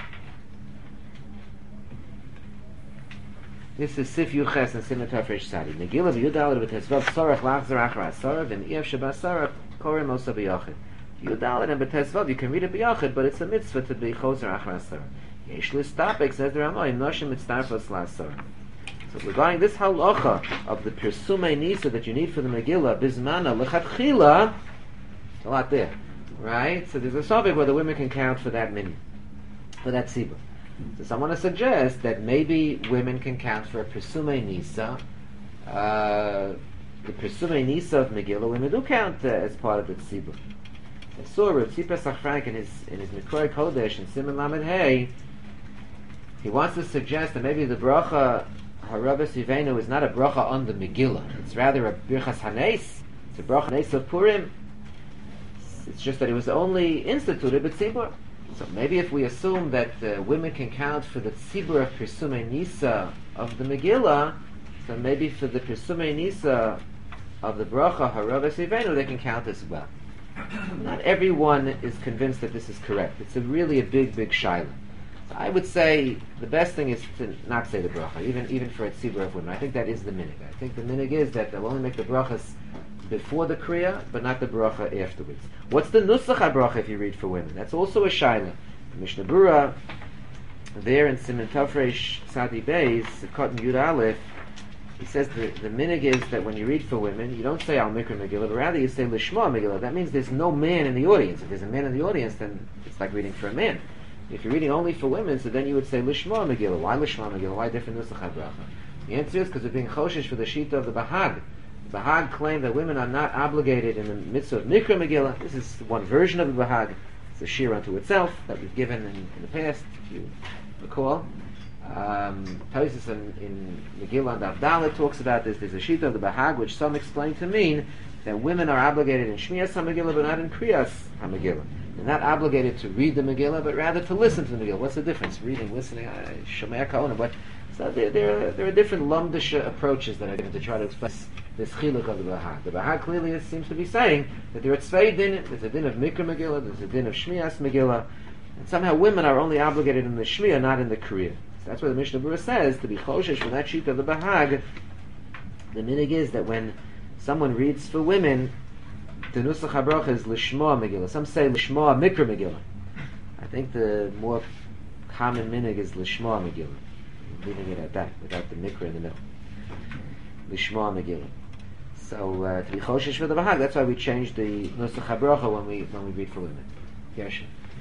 This is Sif Yuches and Siman Tofresh Tzadi. Megillah v'yudal b'tezvav sorach lachzer achar asara v'ni'ev shebasara korem osa b'yochid. Yudal and b'tezvav you can read it b'yochid, but it's a mitzvah to be choser achar asara. Yesh listapek says the Ramah im noshim mitzdarfos la'asara. So regarding this halacha of the pirsumei nisa that you need for the Megillah bizmana lechatchila, a lot there, right? So there's a suffix where the women can count for that minyan, for that tzibur. So someone to suggest that maybe women can count for a Pesumei Nisa. The Pesumei Nisa of Megillah, women do count as part of the Tzibur. I saw Rav Tzvi Pesach Frank in his Mikor Kodesh in Siman Lamed Hey. He wants to suggest that maybe the bracha Haraves Rivenu is not a bracha on the Megillah. It's rather a Birchas Hanes. It's a bracha Hanes of Purim. It's just that it was only instituted with Tzibur. So maybe if we assume that women can count for the tzibur of Pirsumei Nisa of the Megillah, So maybe for the Pesumei Nisa of the Bracha Harav Esivenu, they can count as well. Not everyone is convinced that this is correct. It's really a big shaila. So I would say the best thing is to not say the bracha, even for a tzibur of women. I think that is the minig. I think the minig is that they'll only make the brachas before the kriya, but not the bracha afterwards. What's the nusach bracha if you read for women? That's also a shaila. Mishnah Berurah, there in Siman Tafresh Sadi Beis, Cotton Yud Aleph, he says the minig is that when you read for women, you don't say Al Mikra Megillah, but rather you say Lishma Megillah. That means there's no man in the audience. If there's a man in the audience, then it's like reading for a man. If you're reading only for women, so then you would say Lishma Megillah. Why Lishma Megillah? Why different Nusach HaBracha? The answer is because we're being choshesh for the Shita of the Bahag. The Bahag claim that women are not obligated in the mitzvah of Mikra Megillah. This is one version of the Bahag. It's a shir unto itself that we've given in the past, if you recall. Tosis in Megillah and Avdallah talks about this. There's a shita of the Bahag which some explain to mean that women are obligated in Shmiyas HaMegillah but not in Kriyas HaMegillah. They're not obligated to read the Megillah but rather to listen to the Megillah. What's the difference? Reading, listening, Shomea Ka'ona. But so there are different lumdish approaches that are given to try to explain this chiluk of the Bahag. The Bahag clearly seems to be saying that there are tzvei din. There's a din of Mikra Megillah, there's a din of Shmiyas Megillah, and somehow women are only obligated in the Shmiyah, not in the Kriya. So that's why the Mishnah Berurah says to be choshesh from that sheet of the Bahag. The minig is that when someone reads for women, the nusach habracha is lishma Megillah. Some say lishma Mikra Megillah. I think the more common minig is lishma Megillah, leaving it at that without the Mikra in the middle. Lishma Megillah. So to be choshesh for the Bahag, that's why we changed the nusach habracha when we read for women. Yes.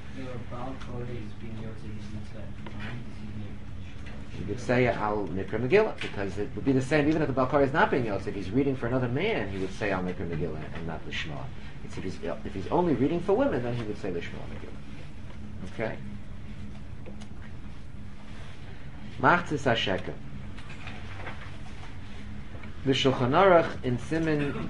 You could say Al Mikra Megillah, because it would be the same even if the Balkar is not being Yosef. If he's reading for another man, he would say Al Mikra Megillah and not Lishma. If he's only reading for women, then he would say Lishma Megillah. Okay? Machzis HaSheker. The Shulchan Aruch in Siman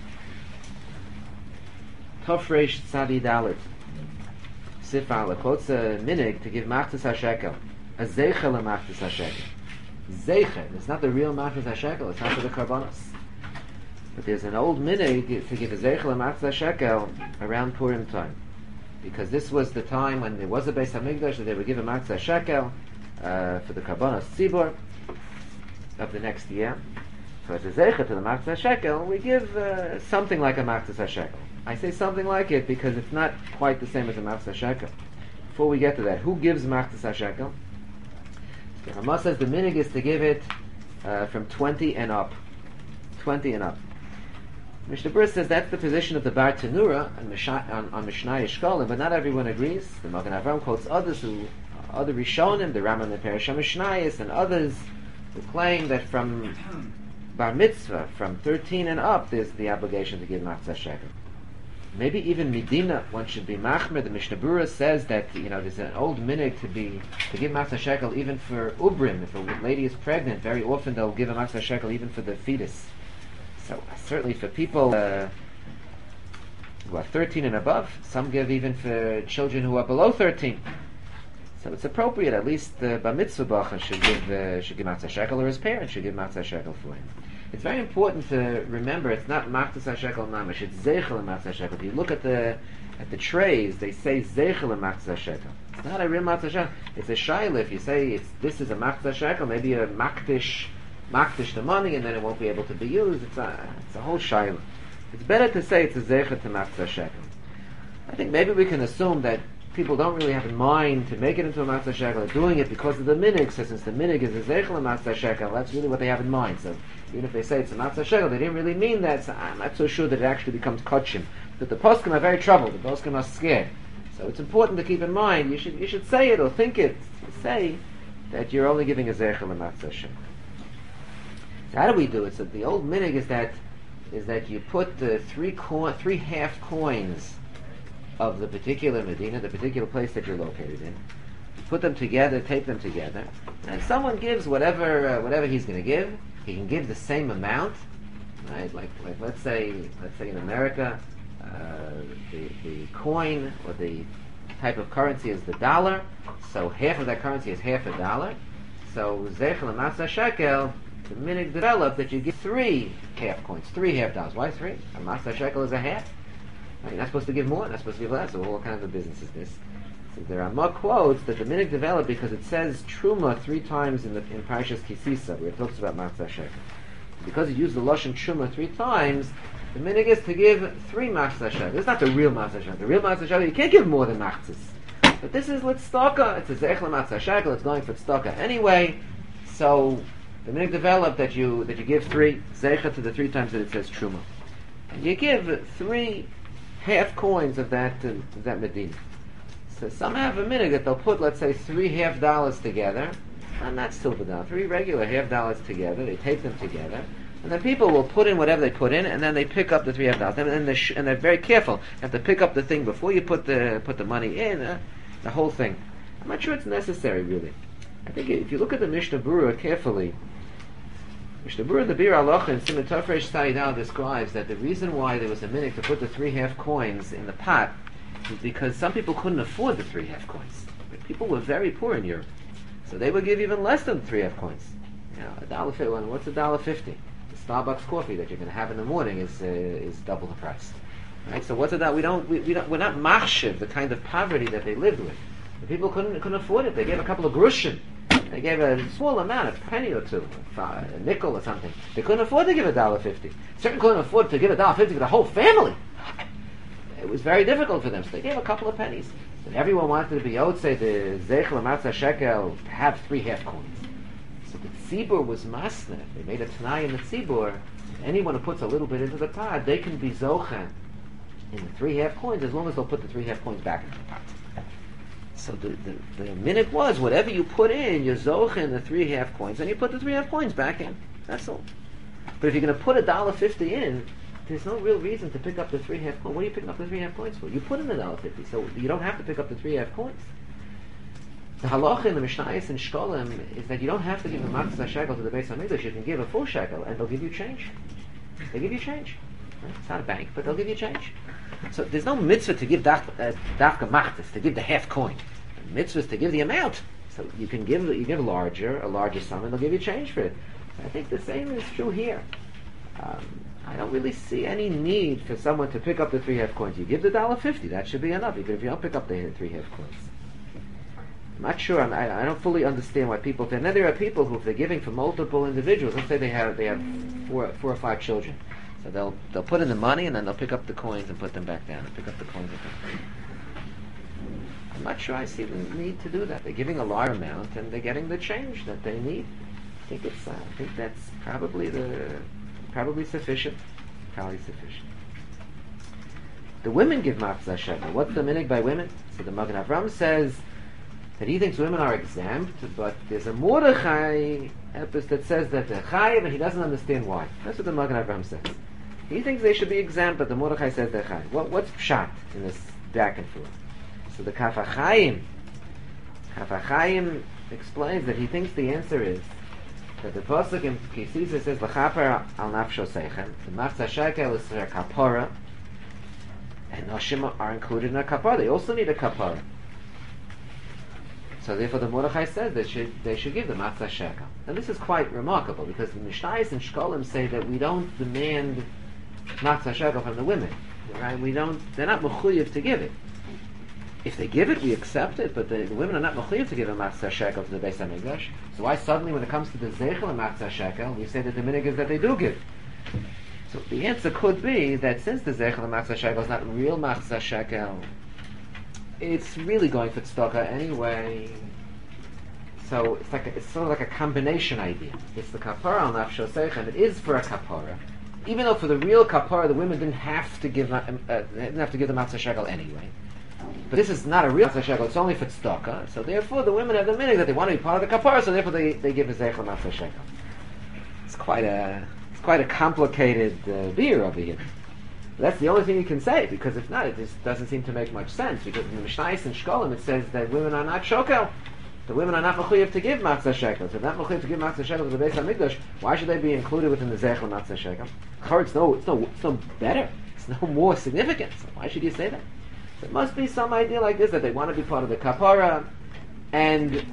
Tofresh Tzadi Dalet Sif Aleph quotes a minig to give Machzis HaShekel, a zeichel Machzis HaShekel. Zeichel, it's not the real Machzis HaShekel, it's not for the karbanos. But there's an old minig to give a zeichel Machzis HaShekel around Purim time, because this was the time when there was a Beis HaMikdash that they would give a Machzis HaShekel for the karbanos tzibur of the next year. So as a zeichel to the Machzis HaShekel, we give something like a Machzis HaShekel. I say something like it because it's not quite the same as a Machzis HaShekel. Before we get to that, who gives Machzis HaShekel? The Rama says the minig is to give it from 20 and up. 20 and up. Mishnah Berurah says that's the position of the Bar Tanura on Mishnah Yishkolim, but not everyone agrees. The Magen Avraham quotes others other Rishonim, the Rambam in Perish HaMishnayos, and others who claim that from Bar Mitzvah, from 13 and up, there's the obligation to give Machzis HaShekel. Maybe even Medina, one should be machmer. The Mishnah Berurah says that there's an old minig to give Machzis HaShekel even for ubrim. If a lady is pregnant, very often they'll give a Machzis HaShekel even for the fetus. So certainly for people who are 13 and above, some give even for children who are below 13. So it's appropriate. At least the bar mitzvah bacha should give Machzis HaShekel, or his parents should give Machzis HaShekel for him. It's very important to remember it's not Machzis HaShekel mamash, it's zeichel and Machzis HaShekel. If you look at the trays, they say zeichel and Machzis HaShekel. It's not a real Machzis HaShekel. It's a shayla. If you say this is a Machzis HaShekel, maybe a makdish the money, and then it won't be able to be used. It's a whole shayla. It's better to say it's a zeichel to Machzis HaShekel. I think maybe we can assume that people don't really have in mind to make it into a Machzis HaShekel. They're doing it because of the minig. So since the minig is a zeichel and Machzis HaShekel, that's really what they have in mind. So even if they say it's a Machzis HaShekel, they didn't really mean that. So I'm not so sure that it actually becomes kotshim. But the poskim are very troubled. The poskim are scared. So it's important to keep in mind. You should say it or think it. Say that you're only giving a zeichel and Machzis HaShekel. So how do we do it? So the old minig is that you put the three half coins of the particular Medina, the particular place that you're located in. Put them together, tape them together, and someone gives whatever he's going to give. He can give the same amount, right? Like let's say in America, the coin or the type of currency is the dollar. So half of that currency is half $1. So zeichel and Machzis HaShekel the minhag developed that you give 3 half coins, 3 half dollars. Why 3? A matzah shekel is a half. You're not supposed to give more, you're not supposed to give less. So what kind of a business is this? So there are more quotes that the minhag developed because it says truma 3 times in Parashas Kisisa, where it talks about matzah shekel. Because it used the lashon truma 3 times, the minhag is to give 3 matzah shekel. This is not the real matzah shekel. The real matzah shekel, you can't give more than matzahs. But this is l'tzedakah. It's a zeich l'matzah shekel. It's going for tzedakah anyway. So the minhag developed that you give 3 zeicha to the 3 times that it says truma, and you give 3 half coins of that medina. So some have a minhag that they'll put, let's say, 3 half dollars together, and not silver dollars, 3 regular half dollars together. They tape them together, and then people will put in whatever they put in, and then they pick up the 3 half dollars. And they're very careful. You have to pick up the thing before you put the money in. The whole thing. I'm not sure it's necessary, really. I think if you look at the Mishnah Berurah carefully, Mishnah Berurah, the Bir Halacha in Siman Tafresh Sayidal describes that the reason why there was a minhag to put the 3 half coins in the pot is because some people couldn't afford the 3 half coins. But people were very poor in Europe, so they would give even less than 3 half coins. You know, $1.50. What's $1.50? The Starbucks coffee that you're going to have in the morning is double the price. Right? So what's it that we're not machshiv the kind of poverty that they lived with. The people couldn't afford it. They gave a couple of grushim. They gave a small amount, a penny or two, a nickel or something. They couldn't afford to give $1.50. Certainly couldn't afford to give $1.50 to the whole family. It was very difficult for them, so they gave a couple of pennies. And everyone wanted to be Yotzei, the Zeich L'Matzah Shekel, to have 3 half coins. So the tzibur was masneh. They made a t'nai in the tzibur. Anyone who puts a little bit into the pot, they can be zochen in the 3 half coins, as long as they'll put the 3 half coins back into the pot. So the minhag was, whatever you put in, you're zoche in the 3 half coins, and you put the 3 half coins back in. That's all. But if you're going to put $1.50 in, there's no real reason to pick up the 3 half coins. What are you picking up the 3 half coins for? You put in $1.50, so you don't have to pick up the 3 half coins. The halacha in the Mishnayos and Shkolim is that you don't have to give a matzah shekel to the Beis Hamikdash. You can give a full shekel, and they'll give you change. They give you change. It's not a bank, but they'll give you change. So there's no mitzvah to give dafka machtas, to give the half coin. The mitzvah is to give the amount. So you give a larger sum, and they'll give you change for it. I think the same is true here. I don't really see any need for someone to pick up the 3 half coins. You give the $1.50, that should be enough, even if you don't pick up the 3 half coins. I'm not sure. I don't fully understand why people. And then there are people who, if they're giving for multiple individuals, let's say they have 4 or 5 children. So they'll put in the money and then they'll pick up the coins and put them back down. And pick up the coins and put them back. I'm not sure I see the need to do that. They're giving a large amount and they're getting the change that they need. I think that's probably sufficient. Probably sufficient. The women give matzah shekel. What's the minhag by women? So the Magen Avram says that he thinks women are exempt, but there's a Mordechai episode that says that they're chayiv, and he doesn't understand why. That's what the Magen Avram says. He thinks they should be exempt, but the Mordechai says they're chayiv. What's pshat in this back and forth? So the Kaf HaChaim explains that he thinks the answer is that the pasuk in Kisisa says l'chaper al nafsho seichem. The matzah shekel is a kapara, and Noshim are included in a kapara. They also need a kapara. So therefore the Mordechai says they should give the matzah shekel. And this is quite remarkable because the Mishnayos and Shkolim say that we don't demand matzah shekel from the women. Right? They're not mechuyev to give it. If they give it, we accept it, but the women are not mechuyev to give a matzah shekel to the Beis Hamikdash. So why suddenly when it comes to the zeichel and matzah shekel, we say that the minhag is that they do give? So the answer could be that since the zeichel and matzah shekel is not real matzah shekel, it's really going for tzedakah anyway. So it's sort of like a combination idea. It's the kapara al nafsho seichem. It is for a kapara, even though for the real kapara the women didn't have to give the matzah shekel anyway. But this is not a real matzah shekel. It's only for tzedakah. So therefore the women have the minhag that they want to be part of the kapara. So therefore they give a zeichel matzah shekel. It's quite a complicated beer over here. That's the only thing you can say, because if not, it just doesn't seem to make much sense. Because in the Mishnayos and Shkolim it says that women are not shokel. The women are not mechuyev to give matzah shekel. So if they're not mechuyev to give matzah shekel to the Beis Hamikdash, why should they be included within the zeichel matzah shekel? It's no better. It's no more significant. So why should you say that? There must be some idea like this, that they want to be part of the kapara, and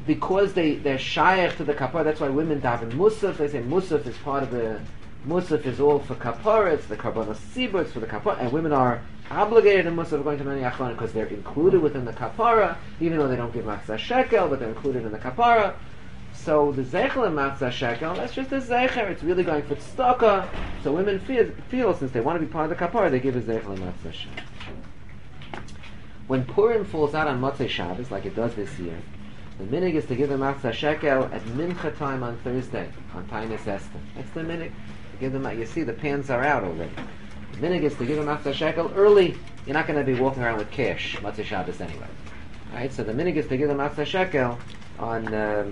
because they're shaykh to the kapara, that's why women daven musaf. They say musaf is part of the musaf is all for kapara. It's the karbanos sibur, it's for the kapara, and women are obligated in musaf going to many achronim because they're included within the kapara, even though they don't give matzah shekel, but they're included in the kapara. So the zeichel and matzah shekel, that's just a zeicher. It's really going for tzedakah. So women feel since they want to be part of the kapara, they give a zeichel and matzah shekel. When Purim falls out on Motzei Shabbos, like it does this year, the minig is to give the matzah shekel at mincha time on Thursday, on Tainis Esther. That's the minig. To give them, you see the pans are out already. The minig is to give the matzah shekel early. You're not going to be walking around with cash, Motzei Shabbos anyway. Alright, so the minig is to give the matzah shekel on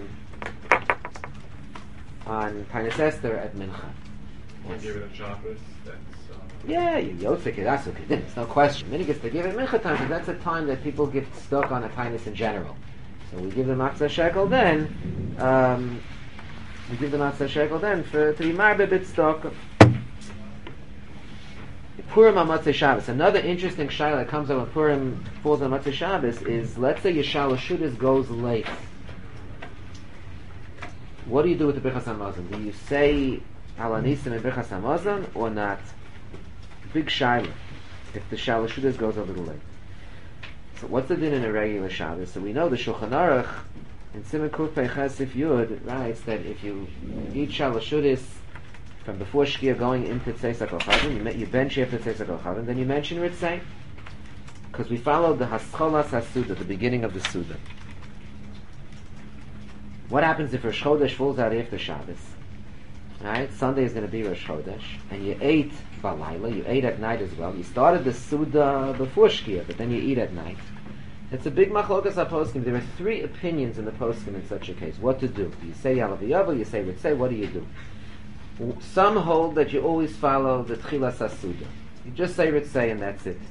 Tainis Esther at mincha. Or give it a Shabbos, that's... Yeah, Yotzik, that's okay. It's no question. Minig is to give it mincha time because that's a time that people get stuck on a Tainis in general. So we give the matzah shekel then. We give the matzah shekel then to be marbe bit stuck. Purim on Motzei Shabbos. Another interesting shayla that comes up when Purim falls on Motzei Shabbos is, let's say your shalashudas goes late. What do you do with the Birchas Hamazon? Do you say Alanisim and Birchas Hamazon or not? Big shayla. If the shalashudas goes a little late. So what's the din in a regular Shabbos? So we know the Shulchan Aruch in Siman Kuf Pei Chesif Yud writes that if you eat shalashudas from before Shkia going into Tzeisak al-Chavim, you bench after Tzeisak al-Chavim, then you mention Ritzay. Because we followed the Hascholas HaSuda, the beginning of the Suda. What happens if Rosh Chodesh falls out after Shabbos? Right? Sunday is going to be Rosh Chodesh, and you ate Balayla, you ate at night as well. You started the Suda before Shkia, but then you eat at night. It's a big machlokas ha-poskim. There are three opinions in the poskim in such a case. What to do? Do you say Yalav Yavu, you say Ritzay, what do you do? Some hold that you always follow the Tchilas HaSuda. You just say Ritzay and that's it.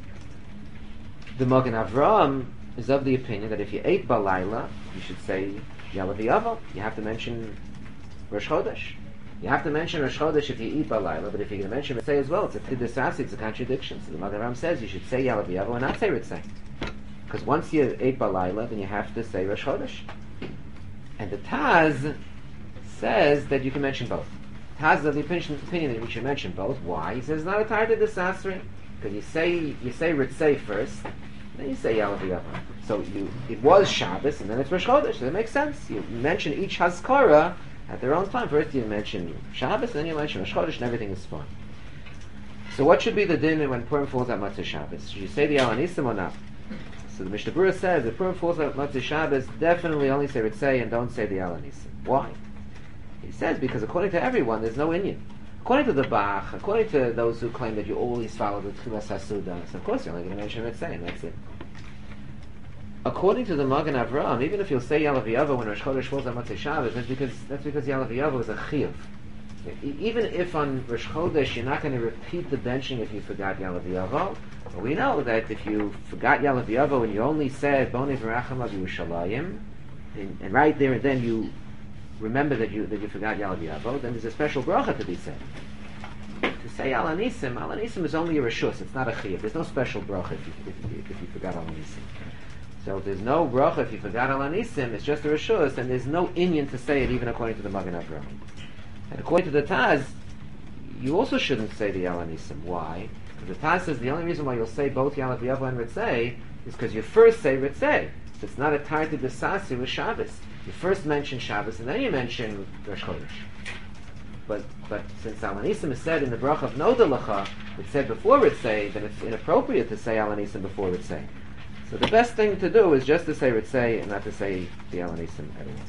The Magen Avraham is of the opinion that if you ate Balayla, you should say Yalav Yavu. You have to mention Rosh Chodesh. You have to mention Rosh Chodesh if you eat Balayla, but if you're going to mention Ritzay as well, it's a Tiddasasi, it's a contradiction. So the Magen Avraham says you should say Yalav Yavu and not say Ritzay. Because once you ate Balayla, then you have to say Rosh Chodesh. And the Taz says that you can mention both. Taz is of the opinion that we should mention both. Why? He says it's not a Tarta Disasri. Because you say Ritzay first, then you say Yalav Yavu. So it was Shabbos, and then it's Rosh Chodesh. So it makes sense. You mention each Hazkara at their own time. First you mention Shabbos, and then you mention Rosh Chodesh, and everything is fine. So what should be the din when Purim falls at Motzei Shabbos? Should you say the Alanisim or not? So the Mishnah Berurah says if Purim falls at Motzei Shabbos, definitely only say Ritzay and don't say the Alanisim. Why? He says because according to everyone, there's no Inyan. According to the Bach, according to those who claim that you always follow the Tchilas HaSuda, so of course you're only going to mention Ritzay, and that's it. According to the Magen Avraham, even if you'll say Yalav Yavu when Rosh Chodesh falls on Motzei Shabbos, that's because Yalav Yavu is a chiyuv. Even if on Rosh Chodesh you're not going to repeat the benching if you forgot Yalav Yavu, but we know that if you forgot Yalav Yavu and you only said Bonei V'Racham Av Yerushalayim, and right there and then you remember that you forgot Yalav Yavu, then there's a special bracha to be said. To say Alanisim is only a reshus, it's not a chiyuv. There's no special bracha if you forgot Alanisim. So if there's no bracha if you forgot Alanisim, it's just a reshus, and there's no inyan to say it even according to the Magen Avraham. And according to the Taz, you also shouldn't say the Alanisim. Why? Because the Taz says the only reason why you'll say both Yalav Yavu and Ritzay is because you first say Ritzay. So it's not a Tarta D'Sasi with Shabbos. You first mention Shabbos and then you mention Rosh Chodesh. But since Alanisim is said in the bracha of Nodalacha, it's said before Ritzay, then it's inappropriate to say Alanisim before Ritzay. So the best thing to do is just to say Ritzay and not to say the Alanisim at all.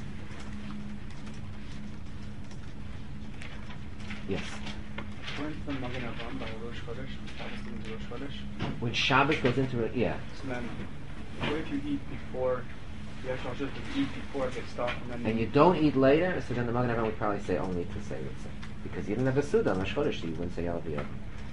Yes. Weren't the Magen Avraham by Rosh Chodesh, Shabbos into Rosh Chodesh? When Shabbos goes into it, yeah. So then, what if you eat before, you actually just eat before it gets dark and you don't eat later, so then the Magen Avraham would probably say only to say Ritzay. Because you didn't have a Suda on Rosh Chodesh, so you wouldn't say Yalav Yavu.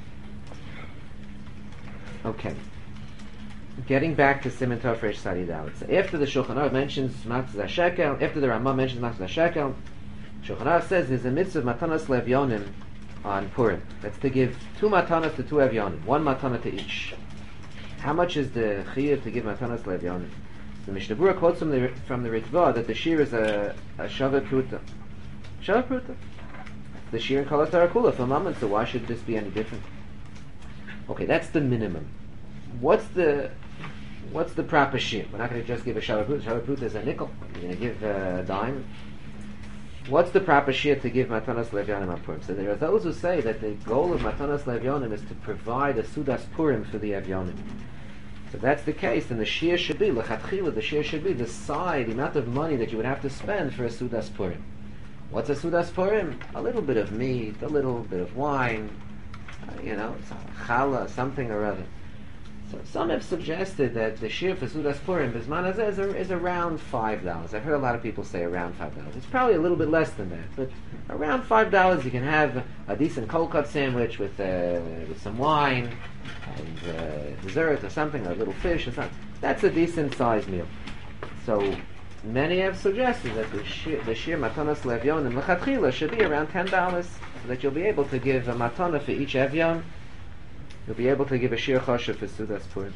Okay. Getting back to Siman Tov Reish Tzadi Dalet. So after the Shulchan Aruch mentions Matzah Shekel, after the Ramah mentions Matzah Shekel, Shulchan Aruch says there's a mitzvah of Matanas Levyonim on Purim. That's to give 2 Matanas to 2 Evyonim, 1 Matana to each. How much is the chiyuv to give Matanas Levyonim? The Mishnah Berurah quotes from the Ritva that the shear is a Shava Pruta. Shava Pruta. The shear in Kol HaTorah Kula for Mammon, so why should this be any different? Okay, that's the minimum. What's the proper shear? We're not going to just give a Shava Pruta. Shava Pruta is a nickel. You're going to give a dime. What's the proper shear to give Matanas Levyanim on Purim? So there are those who say that the goal of Matanas Levyanim is to provide a Sudas Purim for the Evyanim. So if that's the case, then the shear should be, L'chatchila, the shear should be the amount of money that you would have to spend for a Sudas Purim. What's a Sudas Purim? A little bit of meat, a little bit of wine, challah, something or other. So some have suggested that the shear for Sudas Purim Bisman Hazeh is around $5. I've heard a lot of people say around $5. It's probably a little bit less than that, but around $5 you can have a decent cold cut sandwich with some wine and dessert or something, or a little fish or something. That's a decent sized meal. So many have suggested that the shear Matanas Levyonim L'chatchila should be around $10, so that you'll be able to give a matana for each Evyon. You'll be able to give a shir choshev for Sudas Purim.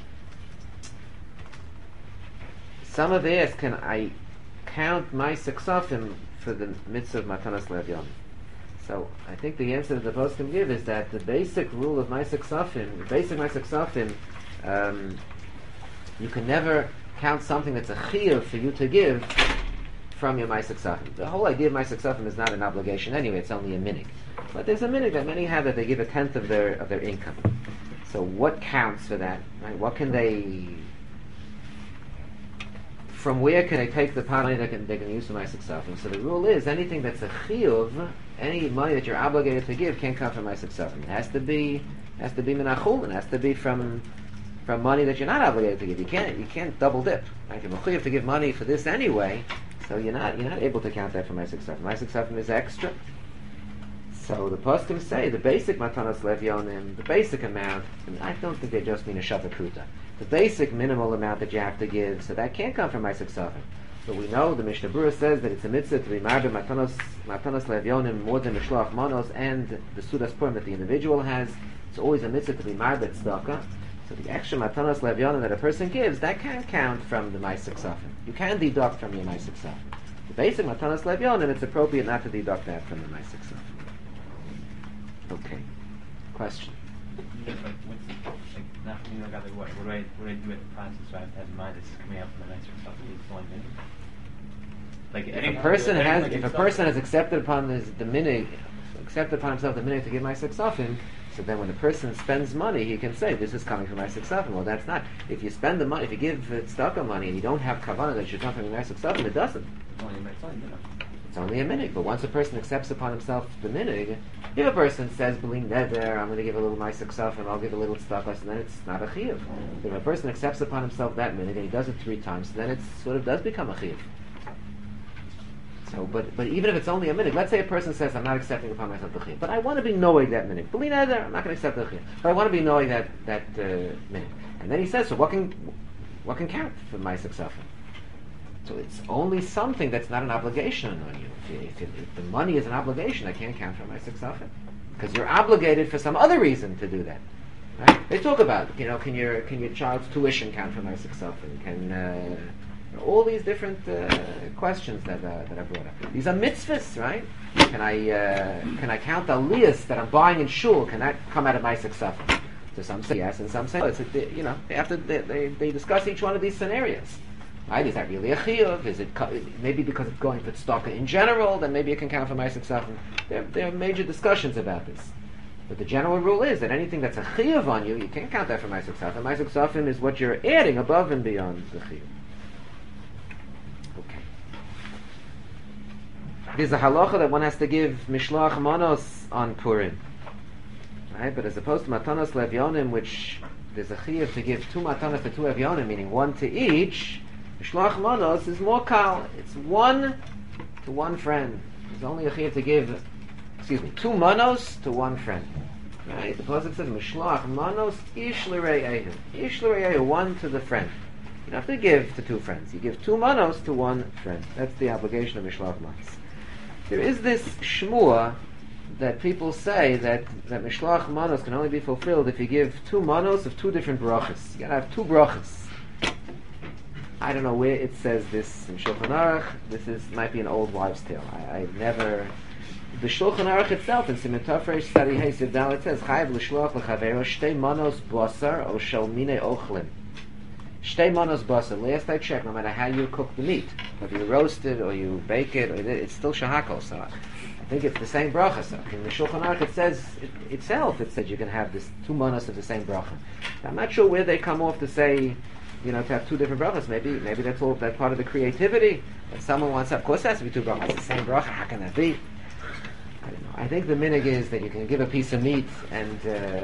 Some have asked, can I count my Ksafim for the mitzvah of Matanas Levyon? So I think the answer that the post can give is that the basic rule of Ma'aseh Ksafim, you can never count something that's a chiyuv for you to give from your Ma'aseh Ksafim. The whole idea of Ma'aseh Ksafim is not an obligation anyway; it's only a minig. But there's a minig that many have that they give a tenth of their income. So what counts for that? Right? What can they? From where can they take the pot money they can use for Ma'aseh Ksafim? So the rule is anything that's a chiyuv, any money that you're obligated to give, can't come from Ma'aseh Ksafim. It has to be minachul, and it has to be from money that you're not obligated to give. You can't double dip. Right? You're mechuyev to give money for this anyway, so you're not able to count that for Ma'aseh Ksafim. Ma'aseh Ksafim is extra. So the poskim say the basic Matanas Levyonim, the basic amount, and I don't think they just mean a Shava Pruta, the basic minimal amount that you have to give, so that can't come from Ma'aseh Ksafim. But we know the Mishnah Berurah says that it's a mitzvah to be marbe Matanas Levyonim more than Mishloach Manos and the Sudas Purim that the individual has. It's always a mitzvah to be marbe tzedakah. So the extra Matanas Levyonim that a person gives, that can't count from the Ma'aseh Ksafim. You can deduct from your Ma'aseh Ksafim. The basic Matanas Levyonim, it's appropriate not to deduct that from the Ma'aseh Ksafim. Okay. Question. What do I do with the process? So I have to have in mind this is coming out from the nicer stuff. It's only minig. If a person has accepted upon the minig, accepted upon himself the minig to give Ma'aseh Ksafim, so then when a person spends money, he can say this is coming from Ma'aseh Ksafim. Well, that's not. If you spend the money, if you give tzedakah money and you don't have kavanah that it should come from Ma'aseh Ksafim, it doesn't. It's only a minig. But once a person accepts upon himself the minig, if a person says, "B'li neder, I'm going to give a little Ma'aseh Ksafim, I'll give a little tzedakah," so then it's not a chiyuv. If a person accepts upon himself that minig and he does it 3 times, then it sort of does become a chiyuv. So, but even if it's only a minig, let's say a person says, "I'm not accepting upon myself the chiyuv, but I want to be knowing that minig. B'li neder, I'm not going to accept the chiyuv, but I want to be knowing that minig." And then he says, "So what can count for Ma'aseh Ksafim?" So it's only something that's not an obligation on you. If the money is an obligation, I can't count for Ma'aseh Ksafim because you're obligated for some other reason to do that. Right? They talk about, can your child's tuition count for Ma'aseh Ksafim? Can all these different questions that I brought up. These are mitzvahs, right? Can I count the aliyahs that I'm buying in shul? Can that come out of Ma'aseh Ksafim? So some say yes, and some say no. They discuss each one of these scenarios. Right? Is that really a chiyuv? Is it maybe because it's going for tzedakah in general? Then maybe it can count for Ma'aseh Ksafim. There are major discussions about this. But the general rule is that anything that's a chiyuv on you, you can't count that for Ma'aseh Ksafim. Ma'aseh Ksafim is what you're adding above and beyond the chiyuv. Okay. There's a halacha that one has to give mishloach manos on Purim. Right? But as opposed to matanos levyonim, which there's a chiyuv to give 2 matanos to 2 evyonim, meaning 1 to each, mishloach manos is more kal. It's 1 to 1 friend. There's only a chiyuv to give, 2 manos to 1 friend. Right? The pasuk says mishloach manos ish l'rei ehu. Ish l'rei ehu, 1 to the friend. You don't have to give to 2 friends. You give 2 manos to 1 friend. That's the obligation of mishloach manos. There is this shmua that people say that mishloach manos can only be fulfilled if you give 2 manos of 2 different brachas. You gotta have 2 brachas. I don't know where it says this in Shulchan Aruch. Might be an old wives' tale. I've never. The Shulchan Aruch itself in Siman Tafresh Study Hey Siv Dalet says Chayav l'shloach l'chavero shtei manos basar o shel minei ochlim. Shtei manos basar. Last I checked, no matter how you cook the meat, whether you roast it or you bake it, it's still shahakol. So I think it's the same bracha. So in the Shulchan Aruch it says it said you can have this 2 manos of the same bracha. I'm not sure where they come off to say, to have 2 different brachas. Maybe that's part of the creativity. If someone wants to, of course, it has to be 2 brachas. It's the same bracha. How can that be? I don't know. I think the minhag is that you can give a piece of meat and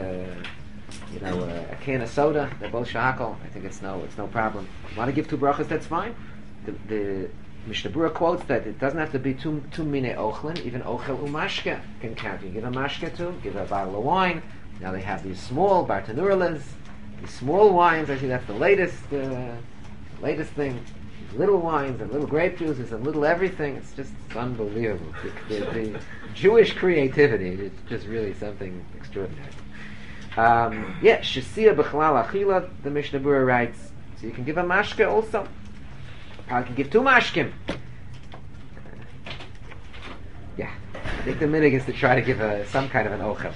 a can of soda. They're both shahakol. I think it's no problem. You want to give 2 brachas? That's fine. The Mishnah Berurah quotes that it doesn't have to be two minei ochlin. Even ochel umashke can count. You give a mashke to, give a bottle of wine. Now they have these small bartanurlas. These small wines, I think that's the latest thing. These little wines and little grape juices and little everything. It's unbelievable. The Jewish creativity is just really something extraordinary. Shesiya b'chalal achila, the Mishnah Berurah writes. So you can give a mashke also. You can give 2 mashkim. I think the minhag is to try to give some kind of an ochel.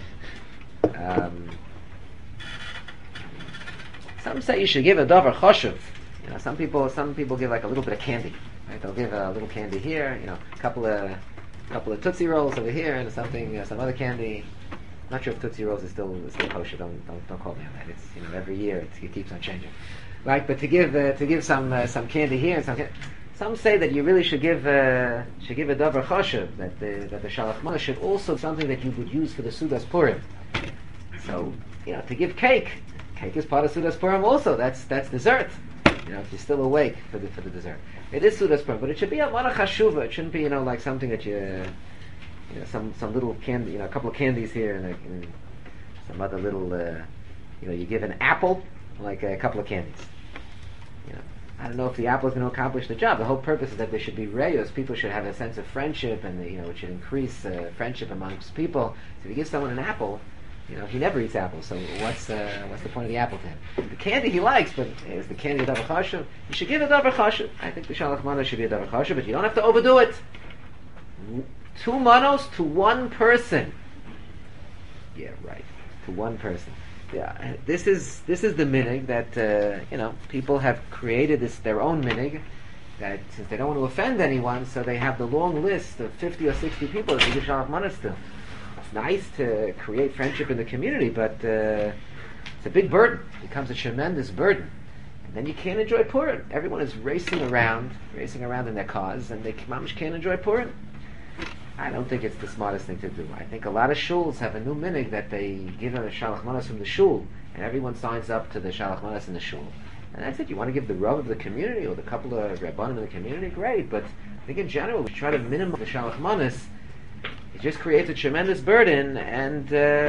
Some say you should give a davar choshev. Some people give like a little bit of candy. Right? They'll give a little candy here, a couple of Tootsie Rolls over here, and some other candy. I'm not sure if Tootsie Rolls is still kosher. Don't quote me on that. It's every year it keeps on changing. Right, but to give some candy here and some say that you really should give a davar choshev, that the shalach manos should also something that you would use for the Sudas Purim. So to give cake is part of Sudas Purim also. That's dessert. If you're still awake for the dessert, it is Sudas Purim, but it should be a mana chashuva. It shouldn't be like something that some little candy, a couple of candies here and some other little you give an apple, like a couple of candies. I don't know if the apple is going to accomplish the job. The whole purpose is that there should be reyos. People should have a sense of friendship, and it should increase friendship amongst people. So if you give someone an apple, he never eats apples. So what's the point of the apple to him? The candy he likes, but is the candy a davar chashuv? You should give a davar chashuv. I think the shalach manos should be a davar chashuv, but you don't have to overdo it. 2 manos to 1 person. Yeah, right. To 1 person. Yeah, this is the minhag that people have created their own minhag, that since they don't want to offend anyone, so they have the long list of 50 or 60 people that they give shalach manos to. It's nice to create friendship in the community, but it's a big burden. It becomes a tremendous burden, and then you can't enjoy Purim. Everyone is racing around in their cars, and they can't enjoy Purim. I don't think it's the smartest thing to do. I think a lot of shuls have a new minhag that they give a shalach manos from the shul, and everyone signs up to the shalach manos in the shul. And that's it. You want to give the rav of the community or the couple of rabbanim in the community, great. But I think in general, we try to minimize the shalach manos. It just creates a tremendous burden, and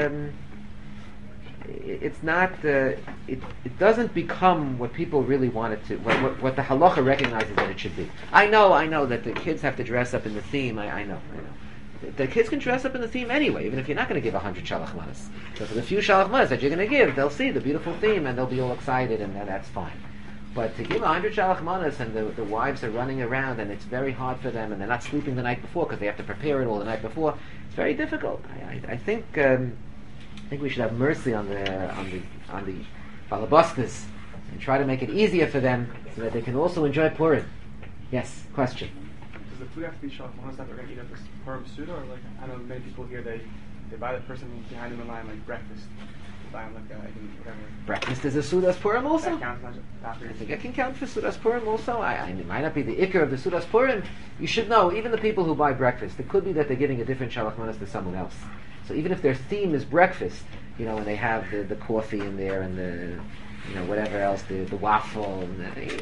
it's not. It doesn't become what people really want it to. What the halacha recognizes that it should be. I know that the kids have to dress up in the theme. I know. The kids can dress up in the theme anyway, even if you're not going to give 100 shalach manos. So for the few shalach manos that you're going to give, they'll see the beautiful theme and they'll be all excited, and that's fine. But to give 100 shalach manos and the wives are running around and it's very hard for them and they're not sleeping the night before because they have to prepare it all the night before, it's very difficult. I think we should have mercy on the balabastas and try to make it easier for them so that they can also enjoy Purim. Yes, question. Does the food have to be shalach manos that they're going to eat at this Purim Suda, or I know many people here they buy the person behind them in line like breakfast. They buy them whatever. Breakfast is a Sudas Purim also? That counts after. I think it can count for Sudas Purim also. It might not be the ikar of the Sudas Purim. You should know, even the people who buy breakfast, it could be that they're giving a different shalach manos to someone else. So even if their theme is breakfast, and they have the coffee in there and the whatever else, the waffle and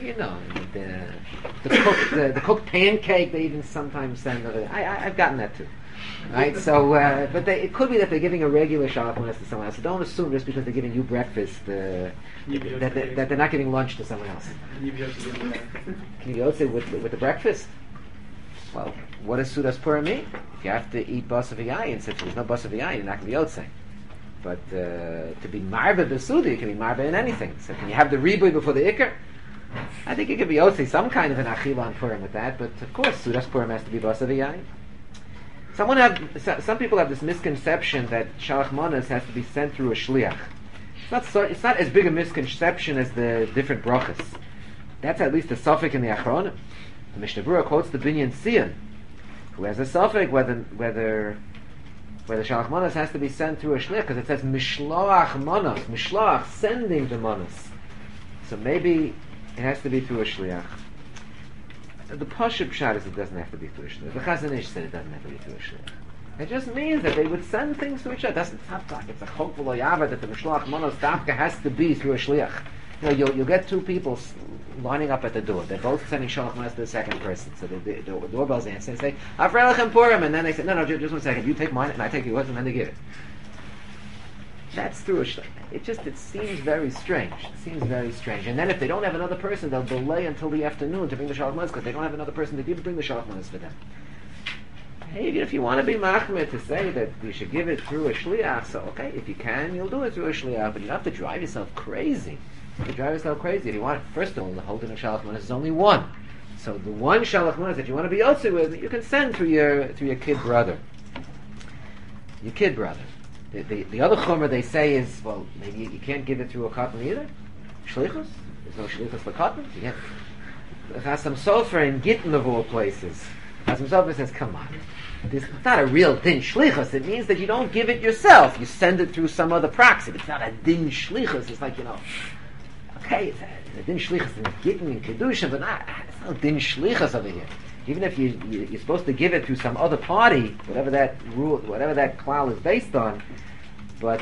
the cooked pancake they even sometimes send. I've gotten that too. Right, so but it could be that they're giving a regular shalach manos to someone else. So don't assume just because they're giving you breakfast that they're not giving lunch to someone else. Can you yotze with the breakfast? Well, what does Sudas Purim mean? If you have to eat basar v'yayin, since there's no basar v'yayin, you're not going to be yotze. But to be marba b'suda, you can be marba in anything. So can you have the riboy before the ikar? I think it could be also some kind of an achila on Purim with that, but of course, Sudas Purim has to be basa v'yayin. Some people have this misconception that Shalach Manas has to be sent through a shliach. It's not as big a misconception as the different brachas. That's at least a suffix in the Achronim. The Mishnah Berurah quotes the Binyan Sion, who has a suffix whether Shalach Manas has to be sent through a shliach, because it says Mishloach Manas, Mishloach, sending the Manas. So maybe it has to be through a shliach. The Pashup Pshat is it doesn't have to be through a shliach. The Chazon Ish said it doesn't have to be through a shliach. It just means that they would send things through each other. It's not like it's a chok v'lo yavad that the Mishloach Manos Dafka has to be through a shliach. You'll get two people lining up at the door. They're both sending Shalach Manos to the second person. So the doorbell's answer and say, Afrelechem Purim, and then they say, no, just 1 second. You take mine and I take yours, and then they give it. That's through a shliach. It seems very strange. And then if they don't have another person, they'll delay until the afternoon to bring the Shalach Manos, because they don't have another person to bring the Shalach Manos for them. Hey, if you want to be machmir to say that you should give it through a shliach, so okay, if you can, you'll do it through a shliach, but you don't have to drive yourself crazy. If you want, first of all, the holding of Shalach Manos is only one. So the one Shalach Manos that you want to be yotze with, you can send through your kid brother. Your kid brother. The other chomer they say is, well, maybe you can't give it through a cotton either. Shlichus? There's no shlichus for cotton. You get Chasam Sofer in Gittin of all places. Chasam Sofer says, come on. It's not a real din shlichus. It means that you don't give it yourself. You send it through some other proxy. It's not a din shlichus. It's like, okay, it's a din shlichus in Gittin and Kedusha, but it's not a din shlichus over here. Even if you're supposed to give it to some other party, whatever that klal is based on, but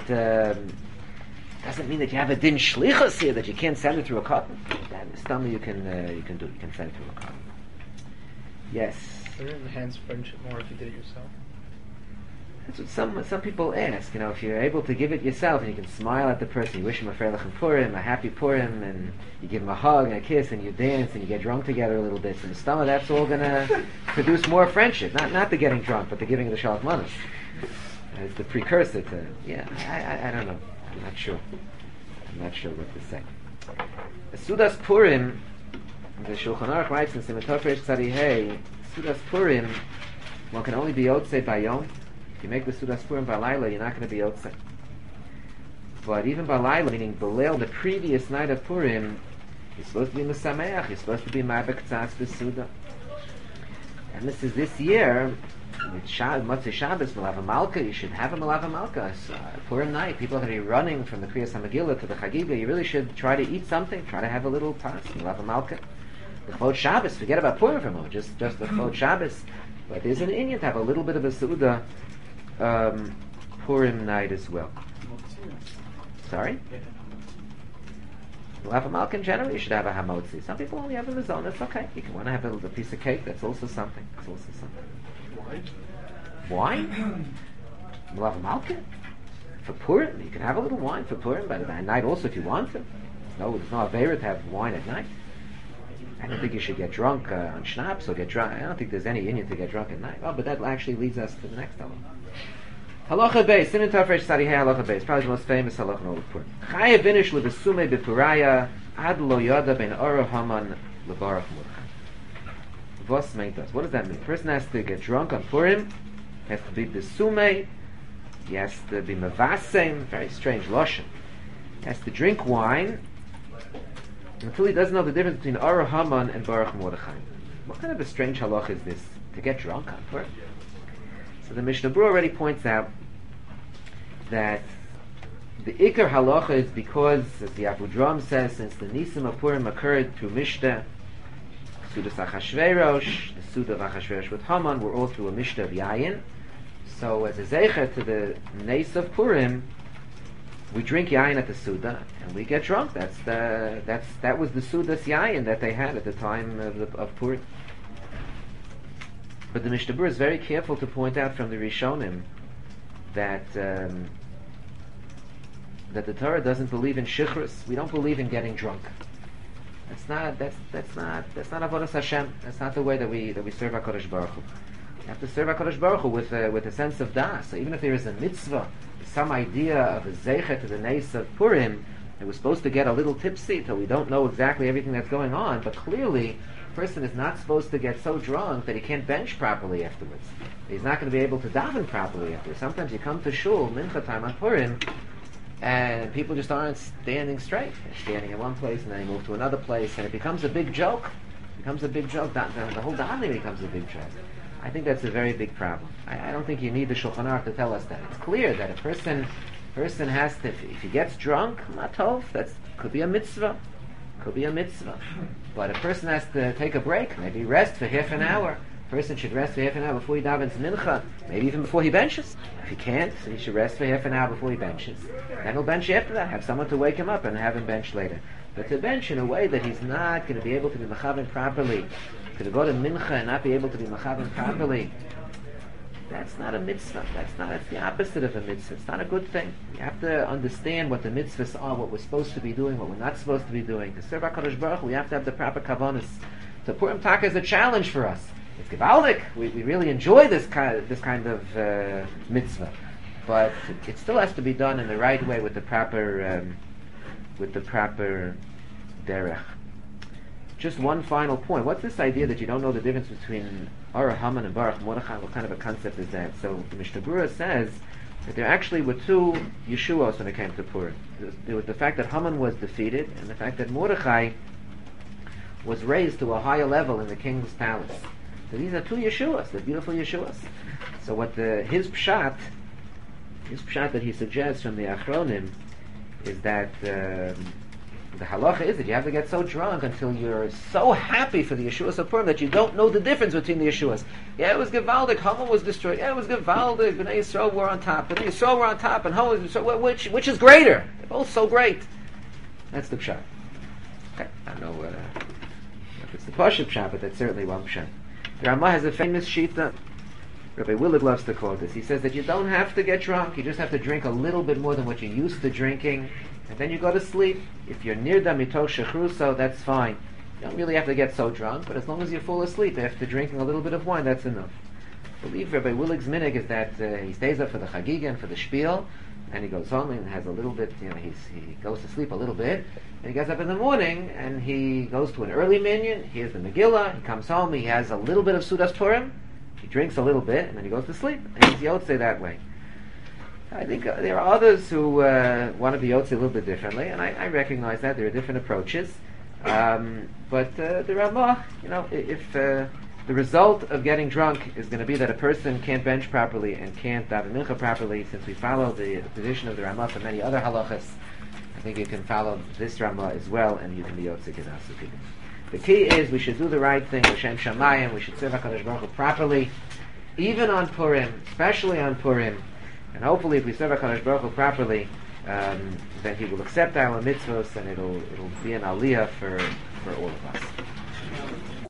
doesn't mean that you have a din shlichus here, that you can't send it through a cotton. That stomach you can do. You can send it through a cotton. Yes. Would it enhance friendship more if you did it yourself? That's what some people ask. If you're able to give it yourself and you can smile at the person, you wish him a Freilich and Purim, a happy Purim, and you give him a hug and a kiss, and you dance and you get drunk together a little bit. So the stomach, that's all going to produce more friendship. Not the getting drunk, but the giving of the Shalach Manos. It's the precursor to. Yeah, I don't know. I'm not sure what to say. Sudas Purim, the Shulchan Aruch writes in Simon Tov Reish Tzadi Hey, Sudas Purim, one can only be Yotzei by Yom. If you make the Sudas Purim by Laila, you're not going to be Yotzei. But even by Laila, meaning Belel, the previous night of Purim, you're supposed to be Mesameach, you're supposed to be Ma'abek Tzas B'Suda. And this year, with Motzei Shabbos, Melava Malka, you should have a Melava Malka. Purim night, people are going to be running from the Kriyas HaMegillah to the Chagiga. You really should try to eat something, try to have a little tas, Melava Malka. The Chod Shabbos, forget about Purim for a moment, just the Chod Shabbos. But there's an Inyan to have a little bit of a Suda Purim night as well. Sorry? Melava Malka in general, you should have a Hamotzi. Some people only have a Mizon, that's okay. You can want to have a piece of cake, that's also something. Wine? Melava Malka? For Purim, you can have a little wine for Purim, but at night also if you want to. There's no Avera to have wine at night. I don't think you should get drunk on schnapps or get drunk. I don't think there's any Indian to get drunk at night. Oh, but that actually leads us to the next halacha. Halacha beis, Siman Tov Reish Tzadi Hey, halacha beis, probably the most famous halacha in all of Purim. Chayev vinish lebesume bepuraya ad lo yada ben ora haman lebarach murcha. Vos meitas. What does that mean? The person has to get drunk on Purim, has to be besume, he has to be mevasem, very strange lashon. He has to drink wine until he doesn't know the difference between Ora Haman and Baruch Mordechai. What kind of a strange halach is this? To get drunk on Purim? So the Mishnah Berurah already points out that the Iker halacha is because, as the Abu-Dram says, since the Nisim of Purim occurred through Mishnah, Sudas Achashverosh, the Suda of Achashverosh with Haman, were all through a Mishnah of Yayin. So as a Zecher to the Nes of Purim, we drink yayin at the Suda and we get drunk. That was the Suda's yayin that they had at the time of Purim. But the Mishnah Berurah is very careful to point out from the Rishonim that the Torah doesn't believe in shichrus. We don't believe in getting drunk. That's not avodas Hashem. That's not the way that we serve HaKadosh Baruch Hu. You have to serve HaKadosh Baruch Hu with a sense of das. So even if there is a mitzvah, some idea of a zeicha to the nes of Purim, And we're supposed to get a little tipsy till we don't know exactly everything that's going on, but clearly, a person is not supposed to get so drunk that he can't bench properly afterwards. He's not going to be able to daven properly afterwards. Sometimes you come to shul, mincha time on Purim, and people just aren't standing straight. They're standing in one place and then they move to another place, and it becomes a big joke. The whole davening becomes a big joke. I think that's a very big problem. I don't think you need the Shulchan Aruch to tell us that. It's clear that a person has to, if he gets drunk, matov, that could be a mitzvah. But a person has to take a break, maybe rest for half an hour. A person should rest for half an hour before he davens mincha, maybe even before he benches. If he can't, he should rest for half an hour before he benches. Then he'll bench after that, have someone to wake him up and have him bench later. But to bench in a way that he's not going to be able to be mechaven properly, to go to mincha and not be able to be mechaven properly, that's not a mitzvah. That's the opposite of a mitzvah. It's not a good thing. You have to understand what the mitzvahs are, what we're supposed to be doing, what we're not supposed to be doing. To serve HaKadosh Baruch Hu, we have to have the proper kavanas. So Purim Taka is a challenge for us. It's gewaldik. We really enjoy this kind of mitzvah, but it still has to be done in the right way with the proper derech. Just one final point. What's this idea that you don't know the difference between Ara Haman and Baruch Mordechai? What kind of a concept is that? So the Mishnah Berurah says that there actually were two Yeshuos when it came to Purim. There was the fact that Haman was defeated, and the fact that Mordechai was raised to a higher level in the king's palace. So these are two Yeshuos, the beautiful Yeshuos. So what his pshat that he suggests from the Achronim is that the halacha is that you have to get so drunk until you're so happy for the Yeshuas of Purim that you don't know the difference between the Yeshuas. Yeah, it was Gevaldik, Haman was destroyed. Yeah, it was Gevaldik, Bnei Yisrael were on top. Bnei Yisrael were on top, and Haman was destroyed. Which is greater? They're both so great. That's the pshat. Okay, I don't know if it's the Pashup pshat, but that's certainly one pshat. The Ramah has a famous shita. Rabbi Willig loves to quote this. He says that you don't have to get drunk, you just have to drink a little bit more than what you're used to drinking, and then you go to sleep. If you're near the mitoch shechruso, that's fine. You don't really have to get so drunk, but as long as you fall asleep after drinking a little bit of wine, that's enough. I believe Rabbi Willig's minhag is that he stays up for the chagiga and for the spiel, and he goes home and has a little bit, he goes to sleep a little bit, and he gets up in the morning, and he goes to an early minyan, he hears the Megillah, he comes home, he has a little bit of Sudas Purim, he drinks a little bit, and then he goes to sleep, and he's Yotzei that way. I think there are others who want to be Yotzei a little bit differently, and I recognize that there are different approaches. But the Ramah, if the result of getting drunk is going to be that a person can't bench properly and can't daven mincha properly, since we follow the position of the Ramah for many other halachas, I think you can follow this Ramah as well, and you can be Yotzei Kedasuk. The key is we should do the right thing, L'Shem Shamayim, we should serve HaKadosh Baruch Hu properly, even on Purim, especially on Purim, and hopefully if we serve HaKadosh Baruch Hu properly, then He will accept our mitzvahs, and it'll be an aliyah for all of us.